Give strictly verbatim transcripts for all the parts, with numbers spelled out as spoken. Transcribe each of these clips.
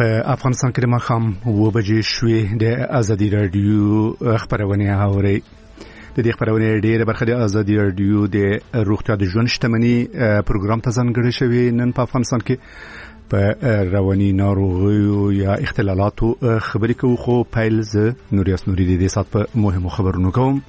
په افغانستان کې د ماښام اوه بجې شوې. د ازادي راډیو خبرونه اوري. د دې خبرونه ډېره برخه د ازادي راډیو د روغتیا د ژوند شتمنۍ پروګرام ته ځانګړې شوې. نن په افغانستان کې په رواني ناروغیو یا اختلالاتو خبرې کوو، خو پیل زه نوریاس نوري د دې سات په مهمو خبرونو کوم.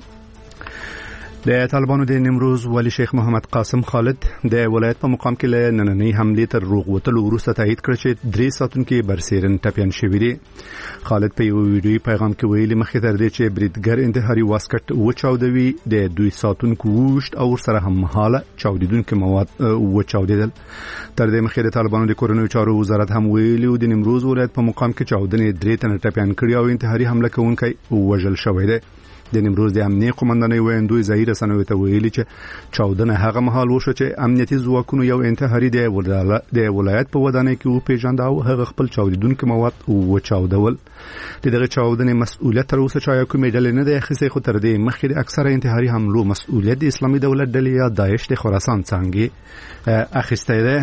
د طالبانو د نیمروز والي شیخ محمد قاسم خالد د ولایت په مقام کې له نننۍ حملې تر روغ وتلو وروسته تایید کړ چې درې ساتونکي برسېرن ټپیان شوي دي. خالد په یو ویډیوي پیغام کې ویلي مخکې تر دې چې بریدګر انتحاري واسکټ وچاودوي د دوی ساتونکو وشت او ورسره هم مهاله چاودیدونکي مواد وچاودېدل. تر دې مخکې د طالبانو د کورنیو چارو وزارت هم ویلي د نیمروز ولایت په مقام کې چاودنې درې تنه ټپیان کړي او انتحاري حمله کوونکی وژل شوی دی. د نیمروز د امنیتي قومندانۍ ویاندوی ظهیر حسنوي ته ویلي چې چاودنه هغه مهال وشو چې امنیتي ځواکونو یو انتحاري د ولایت په ودانۍ کې وپېژاند او هغه خپل چاودیدونکي مواد وچاودول. د دغه چاودنې مسؤلیت تر اوسه چا کومې ډلې نه دی اخیستی، خو تر دې مخکې د اکثره انتحاري حملو مسؤلیت د اسلامي دولت ډلې یا داعش د خراسان څانګې اخیستی دی.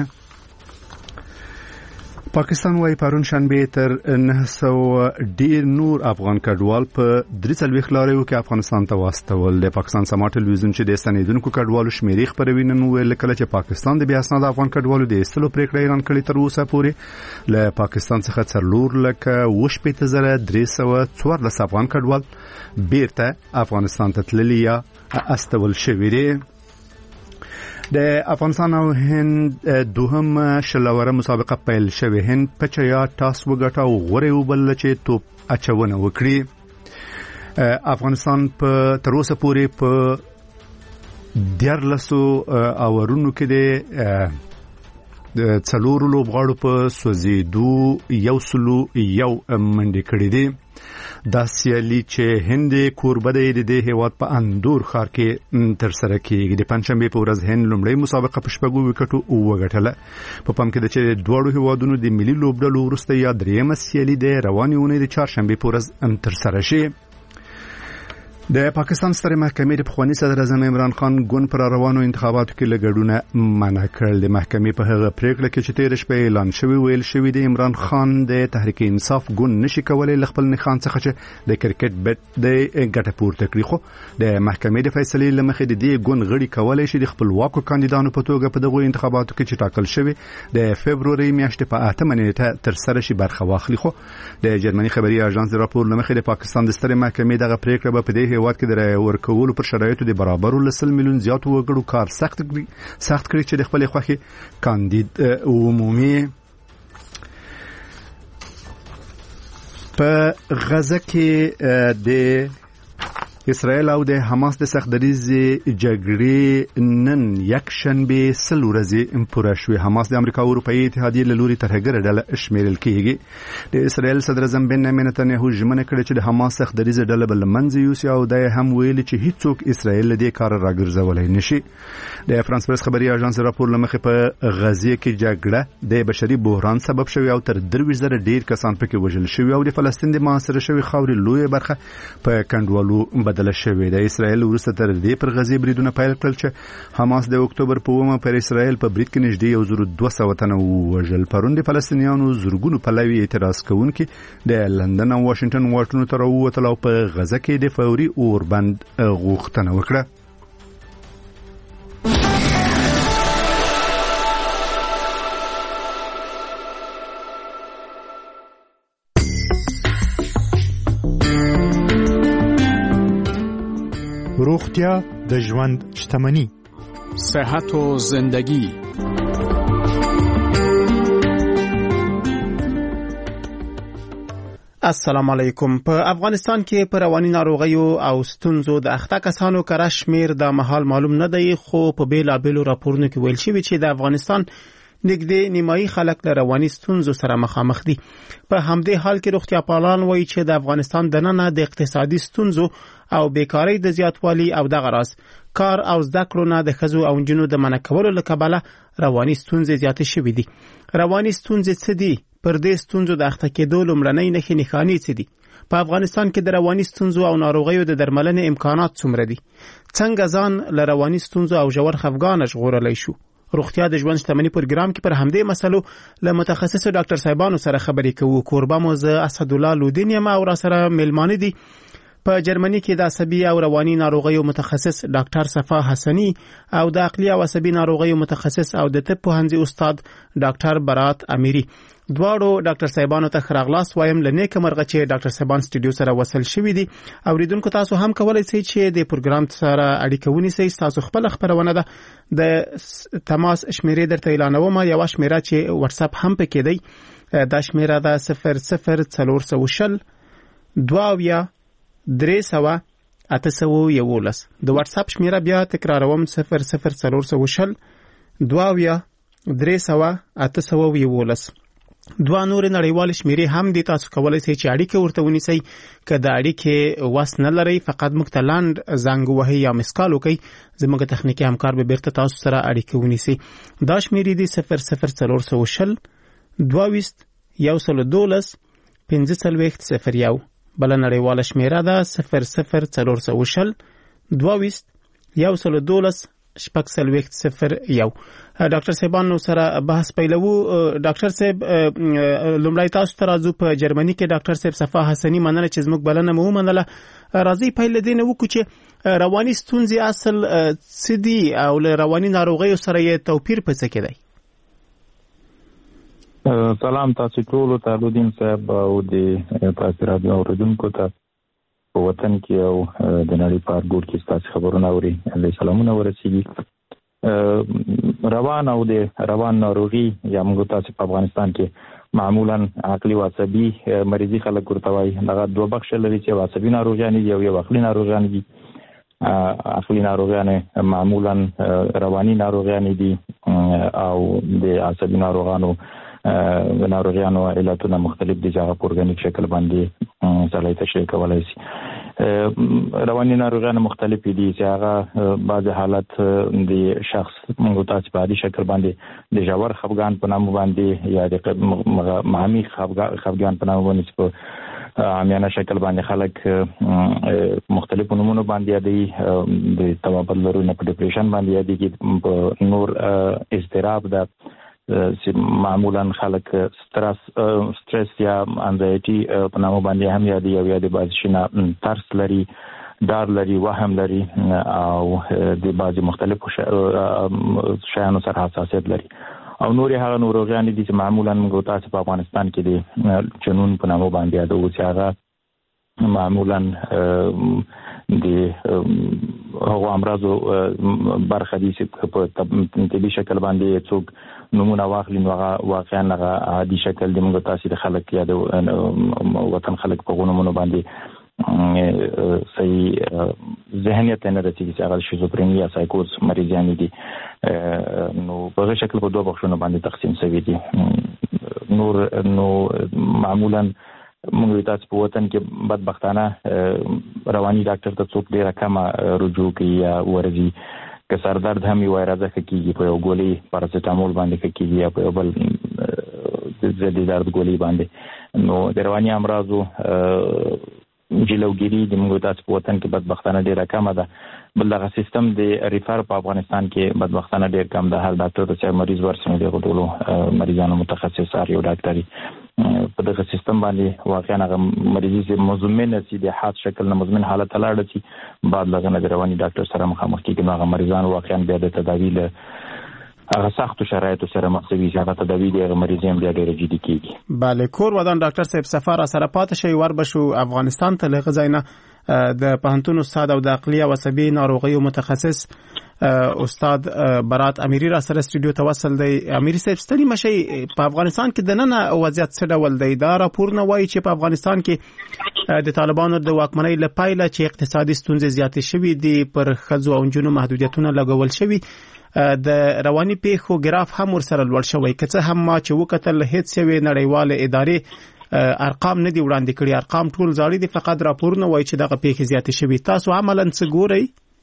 پاکستان وايي پرون شنبه تر نه سوه ډیر نور افغان کډوال په درې څلوېښت لاریو کې افغانستان ته واستول. د پاکستان سما ټلویزیون چې د ستنېدونکو کډوالو شمیرې خپروي نن ویل کله چې پاکستان د بې اسناده افغان کډوالو د ایستلو پریکړه اعلان کړې، تر اوسه پورې له پاکستان څخه څلور لکه اوه شپېته زره درې سوه څوارلس افغان کډوال بیرته افغانستان ته تللي یا استول شوي دي. د افغانستان او هند دوهم شلوره مسابقه پیل شوه. هند په چیا ټاس وګټه او غوړې وبلله چې توپ اچونه وکړي. افغانستان په تر اوسه پورې په دیارلسو اورونو کې د د څلورو لوبغاړو په سوځېدو یو سلو یو منډې کړې دي. دا سیالي چې هند کوربه دی د دې هیواد په اندور ښار کې تر سره کېږي. د پنجشنبې په ورځ هند لومړۍ مسابقه په شپږو وکټو وګټله. په پام کې ده چې دواړو هیوادونو د ملي لوبډلو وروسته یا دریمه سیالي د روانې اونۍ د چهارشنبې په ورځ تر سره شي. د پاکستان سترې محکمې د پخواني صدر اعظم عمران خان ګوند پر روانو انتخاباتو کې له ګډونه منع کړل. د محکمې په هغه پریکړه کې چې تېره شپه اعلان شوی ویل شوی د عمران خان د تحریک انصاف ګوند نشي کولای له خپل نښان څخه چې د کرکټ بیټ د ګټه پورته کړي، خو د محکمې د فیصلې له مخې د دې ګوند غړي کولای شي د خپلواکو کاندیدانو په توګه په دغو انتخاباتو کې چې ټاکل شوی د فبرورۍ میاشتې په اتمه نیټه تر سره شي برخه واخلي. خو د جرمني خبري اژانس د راپور له مخې د پاکستان د سترې محکمې دغه پریکړه به په دې هیواد کې د رای ورکولو پر شرایطو د برابرو لسل میلیون زیاتو وګړو کار سخت کړي سخت کړي چې د خپل خوښي کاندید عمومي. په غزه کې د اسرائیل او د حماس د سختدریزې جګړې نن یک شنبه سل ورځې پوره شوې. حماس د امریکا او اروپאי اتحادیې له لوري ترهګره ډله شمیرل کېږي. د اسرائیل صدر اعظم بنیامین نتنیاهو ژمنه کړې چې د حماس سختدریزې ډله بل منځ یوسي او د هم ویلي چې هیڅوک اسرائیل له دې کار راګرځولای نشي. د فرانس پریس خبري اژانس راپور لمخې په غزه کې جګړه د بشري بحران سبب شوی او تر درویشت زره ډیر کسان پکې وژل شوی او د فلسطین د محاصره شوی خاورې لوی برخه په کندوالو بدل شوی. د اسرائیل وروسته تر دې پر غزه بریدونه پیل کړل چې حماس د اکتوبر په اومه پر اسرائیل په برید کې نږدې یو زر دوه سوه تنه وژل. پرون د فلسطینیانو زرګونو پلوي اعتراض کوونکي د لندن او واشنگټن واټونو ته راووتل او په غزه کې د فوري اوربند غوښتنه وکړه. روغتیا د ژوند شتمني، صحت و زندگی. السلام علیکم. په افغانستان کې په رواني ناروغیو او ستونزو د اخته کسانو کره شمیر د مهال معلوم نه دی، خو په بیلابیلو راپورونو کې ویل شوی چې د افغانستان نږدې نیمایي خلک له رواني ستونزو سره مخامخ دي. په همدې حال کې روغتیا پالان وایي چې د افغانستان دننه د اقتصادي ستونزو او بیکاری د زیاتوالي او دغه راز کار او زده کړو نه د ښځو او نجونو د منع کولو له کبله رواني ستونزې زیاتې شوې دي. رواني ستونزې څه دي؟ پر دې ستونزو د اخته کېدو لومړنۍ نښې نښانې څه دي؟ په افغانستان کې د رواني ستونزو او ناروغیو د درملنې امکانات څومره دي؟ څنګه ځان له رواني ستونزو او ژور خفګان ژغورلی شو؟ روغتیا د ژوند شتمنۍ پروګرام کې پر همدې مسلو له متخصصو ډاکټر صاحبانو سره خبرې کوو. کوربه مو زه اسد الله لودین یم او را سره ملمانه دي په جرمني کې د عصبي او رواني ناروغیو متخصص ډاکټر صفا حسنی او د عقلي او عصبي ناروغیو متخصص او د طب پوهنځي استاد ډاکټر برات امیری. دواړو ډاکټر صاحبانو ته خراغلاس وایم. لنیک مرغه چې ډاکټر صاحبان سټوډیو سره وصل شوي دي. اوریدونکو تاسو هم کولای شئ چې د پروګرام سره اړیکه ونیسئ. تاسو خپل خبرونه ده د تماس شمیرې درته اعلانوم. یو شمیره چې واتس اپ هم پکې دی. دا شمیره ده صفر صفر څلور سوه شل دوه اویا درې سوه اته سوه یولس. د واتس اپ شمیره بیا تکراروم صفر صفر څلور سوه شل دوه اویا درې سوه اته سوه یولس. دوه نور نړیوال شمیرې هم دي. تاسو کولای شئ چې اړیکه ورته ونیسئ. که د اړیکې وس نه لرئ فقط موږ ته لاند زنګ وهئ یا مسکال وکئ. زموږ تخنیکي همکار به بیرته تاسو سره اړیکه ونیسي. دا شمیرې دي صفر صفر څلور سوه شل دوه ویشت یو سل دولس پنځه څلوېښت صفر یو. بله نړیواله شمیره ده صفر صفر څلور سوه شل دوه ویشت یو سل دولس شپږ څلوېښت صفر یو. ډاکټر صاحبانو سره بحث پیلوو. ډاکټر صاحب لومړی تاسو ته راځو. په جرمني کې ډاکټر صاحب صفا حسنی مننه چې زموږ بلنه مو ومنله. راځي پیل دې نه وکړو چې رواني ستونزې اصل څه دي او له رواني ناروغیو سره یې توپیر په څه کې دی؟ سلام تاسو ټول ته لودین صاحب او د تاسو راډیو اوریدونکو ته په وطن کې او د نړۍ په هر ګوټ کې تاسو خبرونه اوري. د سلامونه ورسیږي. روان او د روان ناروغي یا موږ تاسو په افغانستان کې معمولا عقلي او عصبي مریضي خلک ورته وایي. دغه دوه بخش لري چې عصبي ناروغیان دي او یو عقلي ناروغیان دي. عقلي ناروغیان معمولا رواني ناروغیان دي او د عصبي ناروغانو ناروغیانو علتونه مختلف دي چې هغه په ارګانیک شکل باندې سړی تشریح کولای شي. رواني ناروغیان مختلف دي چې هغه بعض حالت د شخص موږ تاسو په عادي شکل باندې د ژور خفګان په نامه باندې یا د عمیق خفګان په نامه باندې په عامیانه شکل باندې خلک مختلف نمونه باندې یادي. د توابل لرونه په ډیپریشن باندې یادي کې نور اضطراب ده چې معمولا خلک سترس سترس یا انزایټي په نامه باندې هم یادي او یا د بعض شنه ترس لري، ډار لري، وهم لري او د بعض مختلفو شیانو سره حساسیت لري او نور هغه ناروغیان دي چې معمولا موږ تاسو په افغانستان کې د جنون په نامه باندې یادو چې هغه معمولا د هغه امراضو برخه دي چې په طبي شکل باندې څوک نمونه واخلي نو هغه واقعا هغه عادي شکل د موږ تاسو د خلک یا د وطن خلک په غونمونو باندې صحیح ذهنیت نه رسیږي چې هغه شیزوفرینیا سایکوز مریضان دي. نو په شکل په دوه بخښونو باندې تقسیم شوی دي. نور نو معمولا موږ تاسو په وطن کې بدبختانه رواني ډاکټر ته څوک ډیره کمه رجوع کوي یا ورځي. که سر درد هم یو راځه کیږي په یو ګولۍ پاراسټامول باندې کیږي یا په یو بل ضد درد ګولۍ باندې. نو د رواني امراضو جلوګیری د موږ تاسو په وطن کې بدبختانه ډیره کمه ده. بل دغه سیستم د ریفر په افغانستان کې بدبختانه ډیر کم ده. هر ډاکټر چې مریض ورسره دی غوډولو مریضانو متخصص اړ یو ډاکټري په دغه سیستم باندې واقعا هغه مریض چې مزمن سي د حاد شکل نه مزمن حالت لاړ شي بعد لغنه د رواني ډاکټر سره مخامخ کیږي. هغه مریضان واقعا بیا د تداوی له هغه سختو شرایطو سره مخامخ هغه تداوی د مریضان بیا ډیر جدي کیږي. بله کور ودان ډاکټر صاحب سفر سره پات شي ور بشو افغانستان ته لغه زینه د پهنتون استاد او د عقلي او عصبي ناروغیو متخصص استاد برات امیری را سره سټوډیو ته وصل دی. امیری صاحب ستړي مشي په افغانستان کې د نن وضعیت څه ډول دی؟ دا راپور نه وایي چې په افغانستان کې د طالبانو د واکمنۍ لپاره چې اقتصادي ستونزې زیاتې شوې دي، پر ښځو او نجونو محدودیتونه لګول شوي، د رواني پیښو ګراف هم ورسره لوړ شوی. که څه هم ما چې وکتل هیڅ یوې نړیواله ادارې ارقام نه دی وړاندې کړي، ارقام ټول زاړي دي، فقط راپور نه وایي چې دغه پیښې زیاتې شوي. تاسو عملاً څه ګورئ؟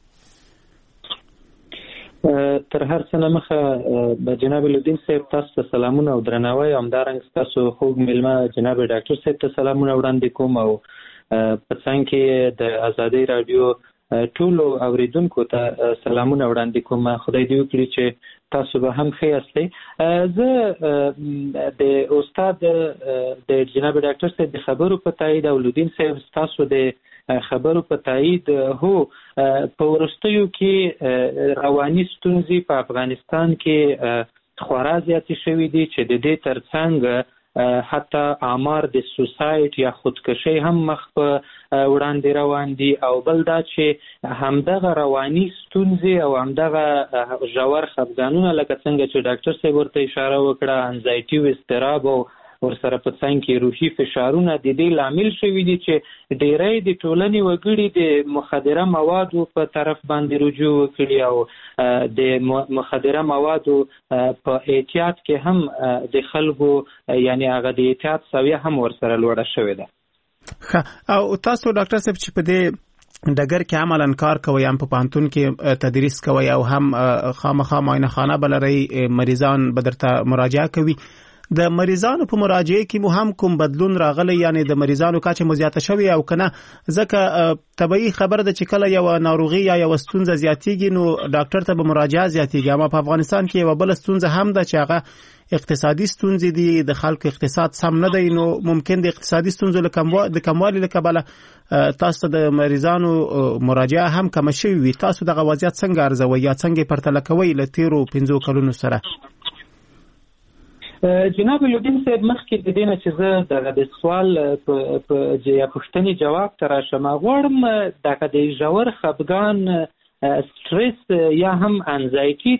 تر هر څه نه مخه به جناب لودین صاحب تاسو ته سلامونه او درناوی، همدارنګه تاسو خوږ مېلمه جناب ډاکټر صاحب ته سلامونه وړاندې کوم او په څنګ کې د آزادۍ رادیو ټولو اوریدونکو ته سلامونه وړاندې کوم. خدای دې وکړي چې تاسو به هم ښه یاستئ. زه د استاد د جناب ډاکټر صاحب د خبرو په تایید او لودین صاحب تاسو د خبرو په تایید هو په وروستیو کې رواني ستونزې په افغانستان کې خورا زیاتې شوې دي چې د دې ترڅنګ حتی آمار د سوسایډ یا خودکشي هم مخ په وړاندې روان دي او بل دا چې همدغه رواني ستونزې او همدغه ژور خفګانونه لکه څنګه چې ډاکټر صاحب ورته اشاره وکړه انزایټي او اضطراب او ورسره په څنګ کې روحي فشارونه د دې لامل شوي دي چې ډیری د ټولنې وګړي د مخدره موادو په طرف باندې رجوع وکړي او د مخدره موادو په احتیاط کې هم د خلکو یعنی هغه د احتیاط سویه هم ورسره لوړه شوې ده. او تاسو ډاکټر صاحب چې په دې ډګر کې عملاً کار کوي هم په پانتون کې تدریس کوي او هم خامخا معاینه خانه بلري مریضان بدرته مراجعه کوي، د مریضانو په مراجعه کې مو هم کوم بدلون راغلی یعنی د مریضانو کچه مو زیاته شوی او کنه؟ ځکه طبيعي خبر ده چې کله یو ناروغي یا یو ستونزه زیاتیږي نو ډاکټر ته به مراجعه زیاتیږي. اما په افغانستان کې یو بل ستونزه هم ده چې هغه اقتصادي ستونزې دي، د خلکو اقتصاد سم نه دی، نو ممکن د اقتصادي ستونزو د کموالي له کبله تاسو د مریضانو مراجعه هم کم شوی وي. تاسو دغه وضعیت څنګه ارزوي یا څنګه پرتله کوي له تیرو پنځو کلونو سره؟ جناب لودین صاحب مخکې د دې نه چې زه دغه د سوال په یا پوښتنې جواب ته راشم غواړم دغه د ژور خفګان سټرس یا هم انزایټي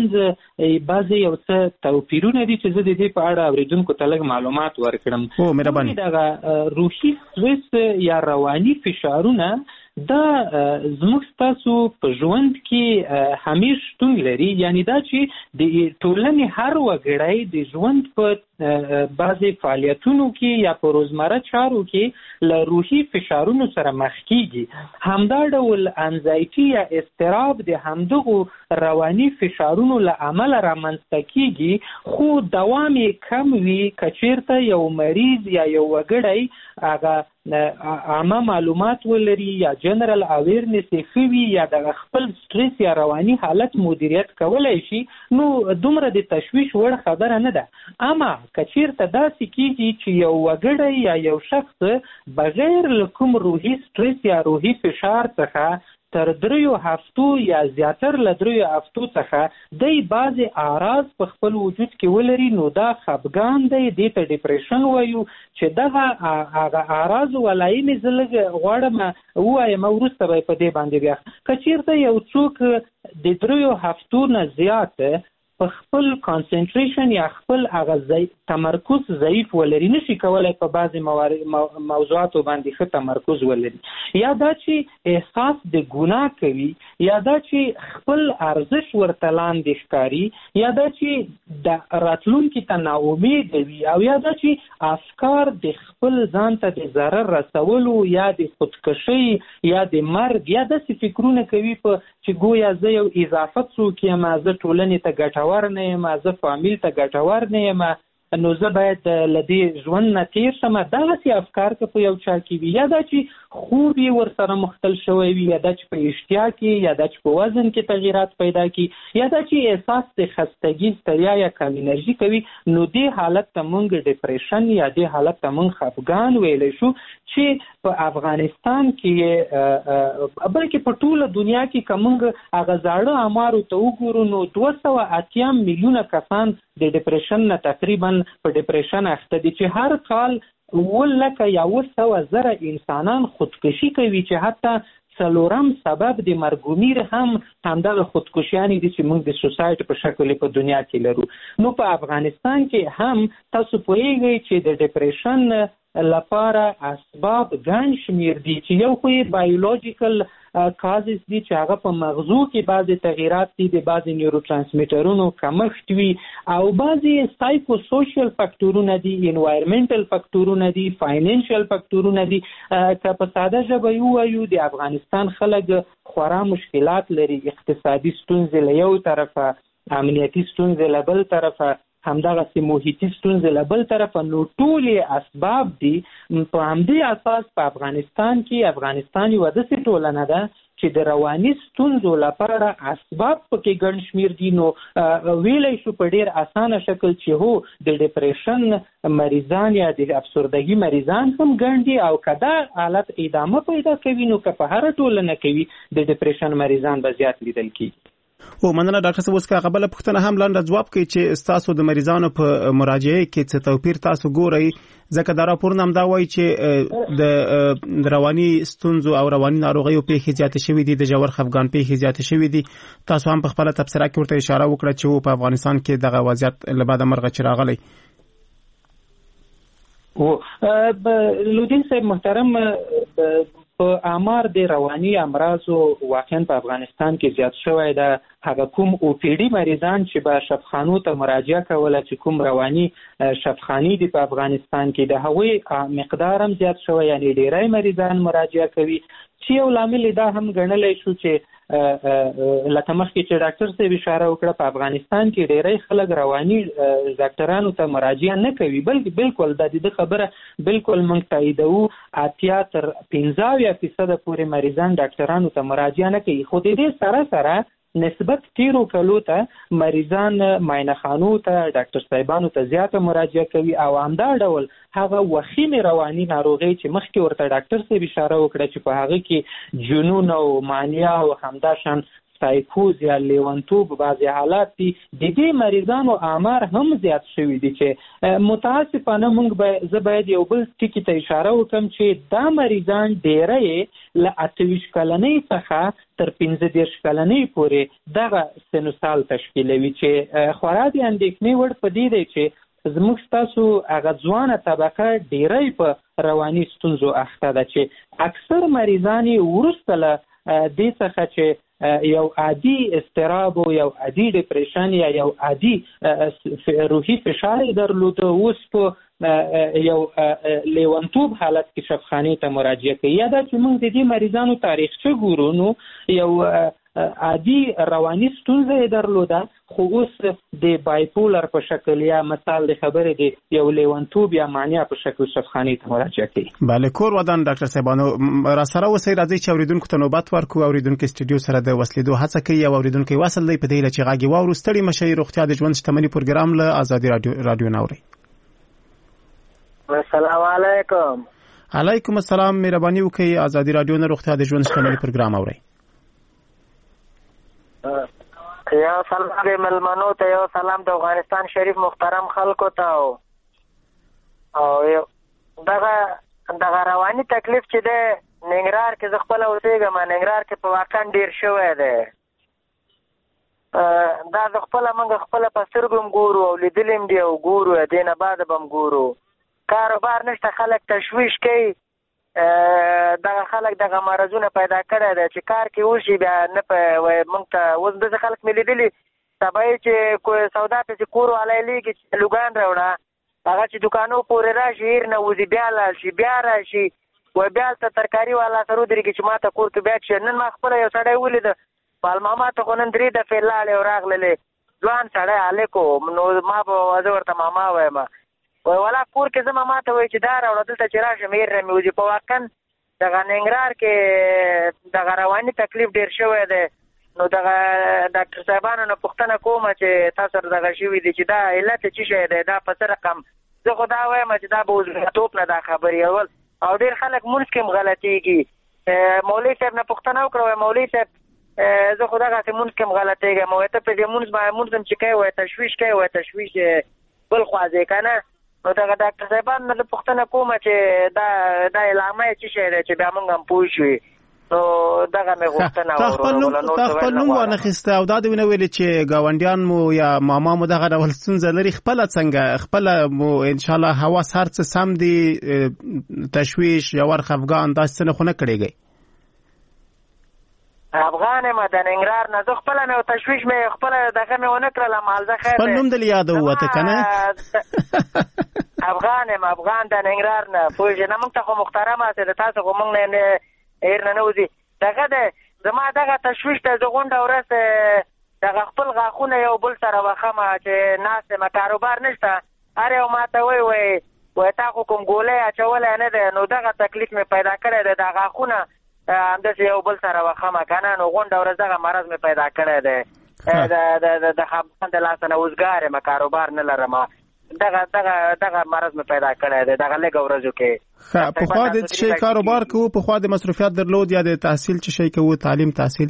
ترمنځ بعضې یو څه توپیرونه دي چې زه د دې په اړه اوریدونکو ته لږ معلومات ورکړم. او مهرباني. دغه روحي سټرس یا رواني فشارونه دا زموږ ستاسو په ژوند کې همیش شتون لري، یعنی دا چې د ټولنې هر وګړی د ژوند په بعضې فعالیتونو کې یا په روزمره چارو کې له روحي فشارونو سره مخ کیږي. همدا ډول انزایټي یا اضطراب د همدغو رواني فشارونو له امله رامنځته کیږي، خو دوام یې کم وي که چیرته یو مریض یا یو وګړی هغه عامه معلومات ولري یا جنرال اویرنس یې ښه وي یا د خپل سټرس یا رواني حالت مدیریت کولی شي، نو دومره د تشویش وړ خبره نه ده. اما که چیرته داسې کېږي چې یو وګړی یا یو شخص بغیر له کوم روحي سټرس یا روحي فشار څخه تر دریو هفتو یا زیاتر له دریو هفتو څخه دی بعضې اعراض په خپل وجود کې ولري، نو دا خفګان دی، دې ته ډیپریشن وایو. چې دغه هغه اعراض ولاینې زه لږ غواړم ووایم وروسته به په دې باندې بیا که چیرته یو څوک د دریو هفتو نه زیات په خپل کانسنټریشن یا خپل هغه تمرکز ضعیف ولري، نشي کولی په بعضې موضوعاتو باندې ښه تمرکز ولري، یا دا چې احساس د ګناه کوي، یا دا چې خپل ارزش ورته لاندې ښکاري، یا دا چې د راتلونکي ته ناامید وي، او یا دا چې افکار د خپل ځان ته د ضرر رسولو یا د خودکشي یا د مرګ یا داسې فکرونه کوي په چې ګویا زه یو اضافه څوک یم، زه ټولنې ته ګټور نه یم، زه فامیل ته ګټور نه یم، نو زه باید له دې ژوند نه تیر شم. دغسې افکار که په یو چا کې وي، یا دا چې خوب یې ورسره مختل شوی وي، یا دا چې په اشتها کې، یا دا چې په وزن کې تغییرات پیدا کړي، یا دا چې احساس د خستګي، ستړیا یا کم انرژي کوي، نو دې حالت ته موږ ډیپریشن یا دې حالت ته موږ خفګان ویلی شو، چې په افغانستان کې بلکې په ټوله دنیا کې که موږ هغه زاړه امارو ته وګورو نو دوه سوه اتیا میلیونه کسان د ډیپریشن نه تقریبا په ډیپریشن اخته دي، چې هر کال اووه لکه یا اووه سوه زره انسانان خودکشي کوي، چې حتی څلورم سبب د مرګومیر هم همدغه خودکشیانې دي چې موږ د سوسایټ په شکل په دنیا کې لرو. نو په افغانستان کې هم تاسو پوهیږئ چې د ډیپریشن لپاره اسباب ګڼ شمیر دي، چې یو خو یې بایولوژیکل کازز دي چې هغه په مغزو کې بعضې تغییرات دي، د بعضې نیورو ترانسمیټرونو کمښت وي، او بعضې سایکو سوشل فکتورونه دي، انوایرمنټل فکتورونه دي، فاینانشل فکتورونه دي. که په ساده ژبه ووایو د افغانستان خلک خورا مشکلات لري، اقتصادي ستونزې له یو طرفه، امنیتي ستونزې له بل طرفه، همدغسې محیطي ستونزې له بل طرفه، نو ټولې اسباب دي. په همدې اساس په افغانستان کې افغانستان یوه داسې ټولنه ده چې د رواني ستونزو لپاره اسباب پکې ګڼ شمیر دي، نو ویلی شو په ډیر اسانه شکل چې هو د ډیپریشن مریضان یا د افسردګي مریضان هم ګڼ دي، او که دا حالت ادامه پیدا کوي نو که په هره ټولنه کوي د ډیپریشن مریضان به زیات لیدل کیږي. او مننه ډاکټر صاحب. اوس که قبل پوښتنه هم لاندې جواب کوي چې تاسو د مریضانو په مراجعه کې څه توپیر تاسو ګورئ، ځکه دا راپور هم دا وایي چې د رواني ستونزو او رواني ناروغیو پیښې زیاتې شوې دي، د ژور خفګان پیښې زیاتې شوې دي. تاسو هم په خپل تبصره کې ورته اشاره وکړه چې په افغانستان کې دغه وضعیت له بعد مرغه چې راغلی. او لودین صاحب محترم، په آمار د رواني امراضو واقعا په افغانستان کې زیات شوی ده. هغه کوم او پی ډي مریضان چې به شفاخانو ته مراجعه کوله، چې کوم رواني شفاخانې دي په افغانستان کې، د هغوی مقدار هم زیات شوی، یعنی ډیری مریضان مراجعه کوي، چې یو لامل دا هم ګڼلی شو چې لکه مخکې چې ډاکټر صاحب اشاره وکړه، په افغانستان کې ډیری خلک رواني ډاکټرانو ته مراجعه نه کوي، بلکې بالکل د دې خبره بالکل موږ تاییدوو، اتیا تر پنځه اویا فیصده پورې مریضان ډاکټرانو ته مراجعه نه کوي. خو د دې سره سره نسبت تیرو کلو ته مریضان معاینه خانو ته ډاکټر صاحبانو ته زیاته مراجعه کوي، او همدا ډول هغه وخیمې رواني ناروغۍ چې مخکې ورته ډاکټر صاحب اشاره وکړه چې په هغه کې جنون او مانیا او همداشان سایکوز یا لیونتوب بعضی حالات دي، د دې مریضانو آمار هم زیات شوي دي، چې متاسفانه موږ به زه باید یو بل ټکي ته اشاره وکړم چې دا مریضان ډیری له اته ویشت کلنۍ څخه تر پنځه دېرش کلنۍ پورې دغه سن و سال تشکیلوي، چې خورا د اندېښنې وړ په دې دی چې زموږ ستاسو هغه ځوانه طبقه ډیری په رواني ستونزو اخته ده، چې اکثر مریضان یې وروسته له دې څخه چې یو عادي اضطراب او یو عادي ډیپریشن یا یو عادي روحي فشار درلوده، اوس په یو لیونتوب حالت کې شفاخانې ته مراجعه کوي. یا دا چې موږ د دې مریضانو تاریخچه ګورو، نو یو عادي رواني ستونزه یې درلوده، خو اوس د بایپولر په شکل یا مثال د خبرې د یو لیونتوب یا مانیا په شکل شفاخانې ته مراجعه کوي. بله، کور ودان ډاکټر صاحبانو را سره اوسئ، راځئ چې اوریدونکو ته نوبت ورکړو. اوریدونکو استودیو سره د وصلېدو هڅه کوي، او اوریدونکو وصل دی په دې چې غږی واورو. ستړي مشي روغتیا د ژوند شتمنۍ پروګرام له ازادي رادیو رادیو ناوري. السلام علیکم. علیکم السلام. مهرباني وکړئ ازادي رادیو نه روغتیا د ژوند شتمنۍ پروګرام اورئ. یو سلام د ملمنو ته، یو سلام د افغانستان شریف محترم خلکو ته. او یو دغه دغه رواني تکلیف چې دی ننګرهار کې زه خپله اوسېږم، ننګرهار کې په واقعا ډېر شوی دی. دا زه خپله موږ خپله په سترګو هم ګورو او لیدلي هم دي او ګورو، دې نه بعده به هم ګورو. کاروبار نشته، خلک تشویش کوي، دغه خلک دغه مرضونه پیدا کړی دی چې کار کې وشي بیا نه په موږ ته. اوس داسې خلک مې لیدلي سبا چې سودا پسې کور والی لیږي چې لوګان راوړه، هغه چې دوکانو پورې راشي هیر نه وځي، بیا لاړ شي، بیا راشي، و بیا هلته ترکاري والا سره ودرېږي چې ما ته کور کې بیا کښې. نن ما خپله یو سړی ولیده، پالماما ته خو نن درې دفعې لاړې او راغللې، ځوان سړی هلک و، نو ما به زه ورته ماما وایم، وایي والا کور کې زه ماما ته وایي چې دا راوړه دلته چې راشم هیر نه مې وځي. په واقعا دغه ننګرهار کې دغه رواني تکلیف ډېر شوی دی. نو دغه ډاکټر صاحبانو نه پوښتنه کومه چې تاسو سره دغه شوي دي چې دا علت څه شی دی، دا په څه رقم. زه خو دا وایم چې دا به وزګرتوب نه دا خبرې اول، او ډېر خلک مونځ کې هم غلطېږي. مولوي صاحب نه پوښتنه وکړه، وایي مولوي صاحب زه خو دغسې مونځ کې هم غلطېږم، وایي ته په دې مونځ مونځ هم چې کوې وایي تشویش کوې، وایي تشویش بل خوا ځې که نه. نو دغه ډاکټر صاحبان نه پوښتنه کومه چې دا دا علامه یې څه شی دی چې بیا موږ هم پوه شوي. نو دغه مې غوښتنه وه. تا خپل نوم وانخیسته او دا دې ونه ویلې چې ګاونډیان مو یا ماما مو دغه ډول ستونزه لري، خپله څنګه خپله مو انشاءالله حواس هر څه سم دي، تشویش ژور خفګان داسې څه نه خو نه کړېږئ؟ افغان یم د ننګرهار نه، زه خپله مې تشویش مې خپله دغه مې ونه کړله، مالزه خیر دی. خپل نوم دلې یاد ووته که نه؟ افغان یم، افغان د ننګرهار نه، پوه شې. نه موږ ته خو محترمه هسې د تاسو خو موږ نه هیر نه نه وځي. دغه دی زما دغه تشویش دی، زه غونډه ورځ دغه خپل غاښونه یو بل سره وخمه چې ناست یم، کاروبار نشته، هر یو ما ته وایي وایي وایي تا خو کوم ګولۍ اچولی نه دی. نو دغه تکلیف مې پیدا کړی دی، دا غاښونه همداسې یو بل سره وخمه که نه، نو غونډه ورځ دغه مرض مې پیدا کړی دی. د خپګان د لاسه نه وزګار یم، کاروبار نه لرم، دغه دغه دغه مرض مې پیدا کړی دی دغه لږ ورځو کې. پخوا د څه شي کاروبار کوو؟ پخوا د مصروفیات درلود یا د تحصیل څه شي کوو؟ تعلیم تحصیل؟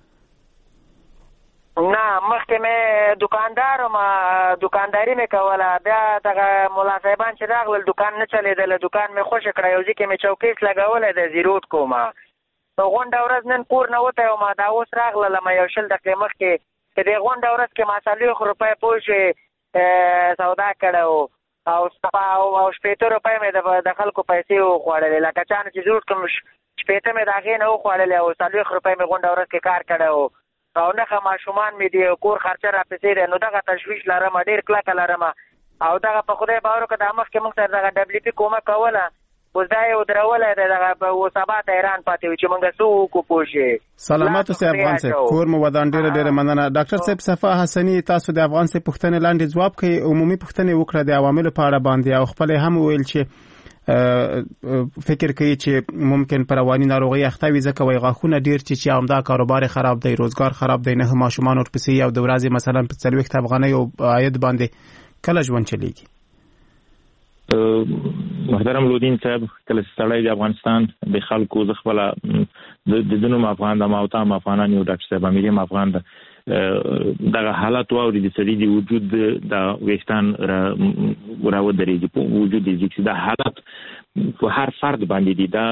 نه، مخکې مې دوکاندار وم، دوکانداري مې کوله. بیا دغه ملا صاحبان چې راغلل دکان نه چلېدله، دکان مې خوشې کړی، یو ځای کې مې چوکیس لګولی دی زیروت کوم. نو غونډه ورځ نن کور نه وتی وم، دا اوس راغللم یو شل دقیقې مخکې چې دې غونډه ورځ کې ما څلوېښت روپۍ پوه شوې سودا کړی و او او شپېته روپۍ مې د خلکو پیسې وخوړلې، لکه چا نه چې زروت کوم شپېته مې د هغې نه وخوړلې او څلوېښت روپۍ مې غونډه ورځ کې کار کړی و او نښه ماشومان مې دي، کور خرچه راپسې دی. نو دغه تشویش لرم، ډېر کلکه لرم. او دغه په خدای باور وکړه دا مخکې موږ سره دغه ډبلیو پي کومک کوله، اوس دا یې ودرولی دی، دغه اوس سبا ته حیران پاتې وي چې موږ څه وکړو پوه شې. سلامات اوسئ افغان صاحب، کور مو ودان. ډېره ډېره مننه. ډاکټر صاحب صفا حسني، تاسو د افغان صاحب پوښتنې لاندې ځواب کوي، عمومي پوښتنې وکړه د عواملو په اړه باندې، او خپل هم ویل چې فکر کوي چې ممکن پر رواني ناروغي اخته وي ځکه وایي غاښونه ډېر چې چې همدا کاروبار خراب دی، روزګار خراب دی، نه ماشومان ورپسې او د ورځې مثلا په څلوېښت افغانیو عاید باندې کله ژوند چلیږي؟ محترم لودین صاحب، کله چې سړی د افغانستان د خلکو زه خپله د دنوم افغان د ماوتام افغانان یو ډاکټر صاحب امیر یم افغان ده، دغه حالت واوري د سړي د وجود د ویښتان راودرېږي په وجود یې ځي، دا حالت په هر فرد باندې دي. دا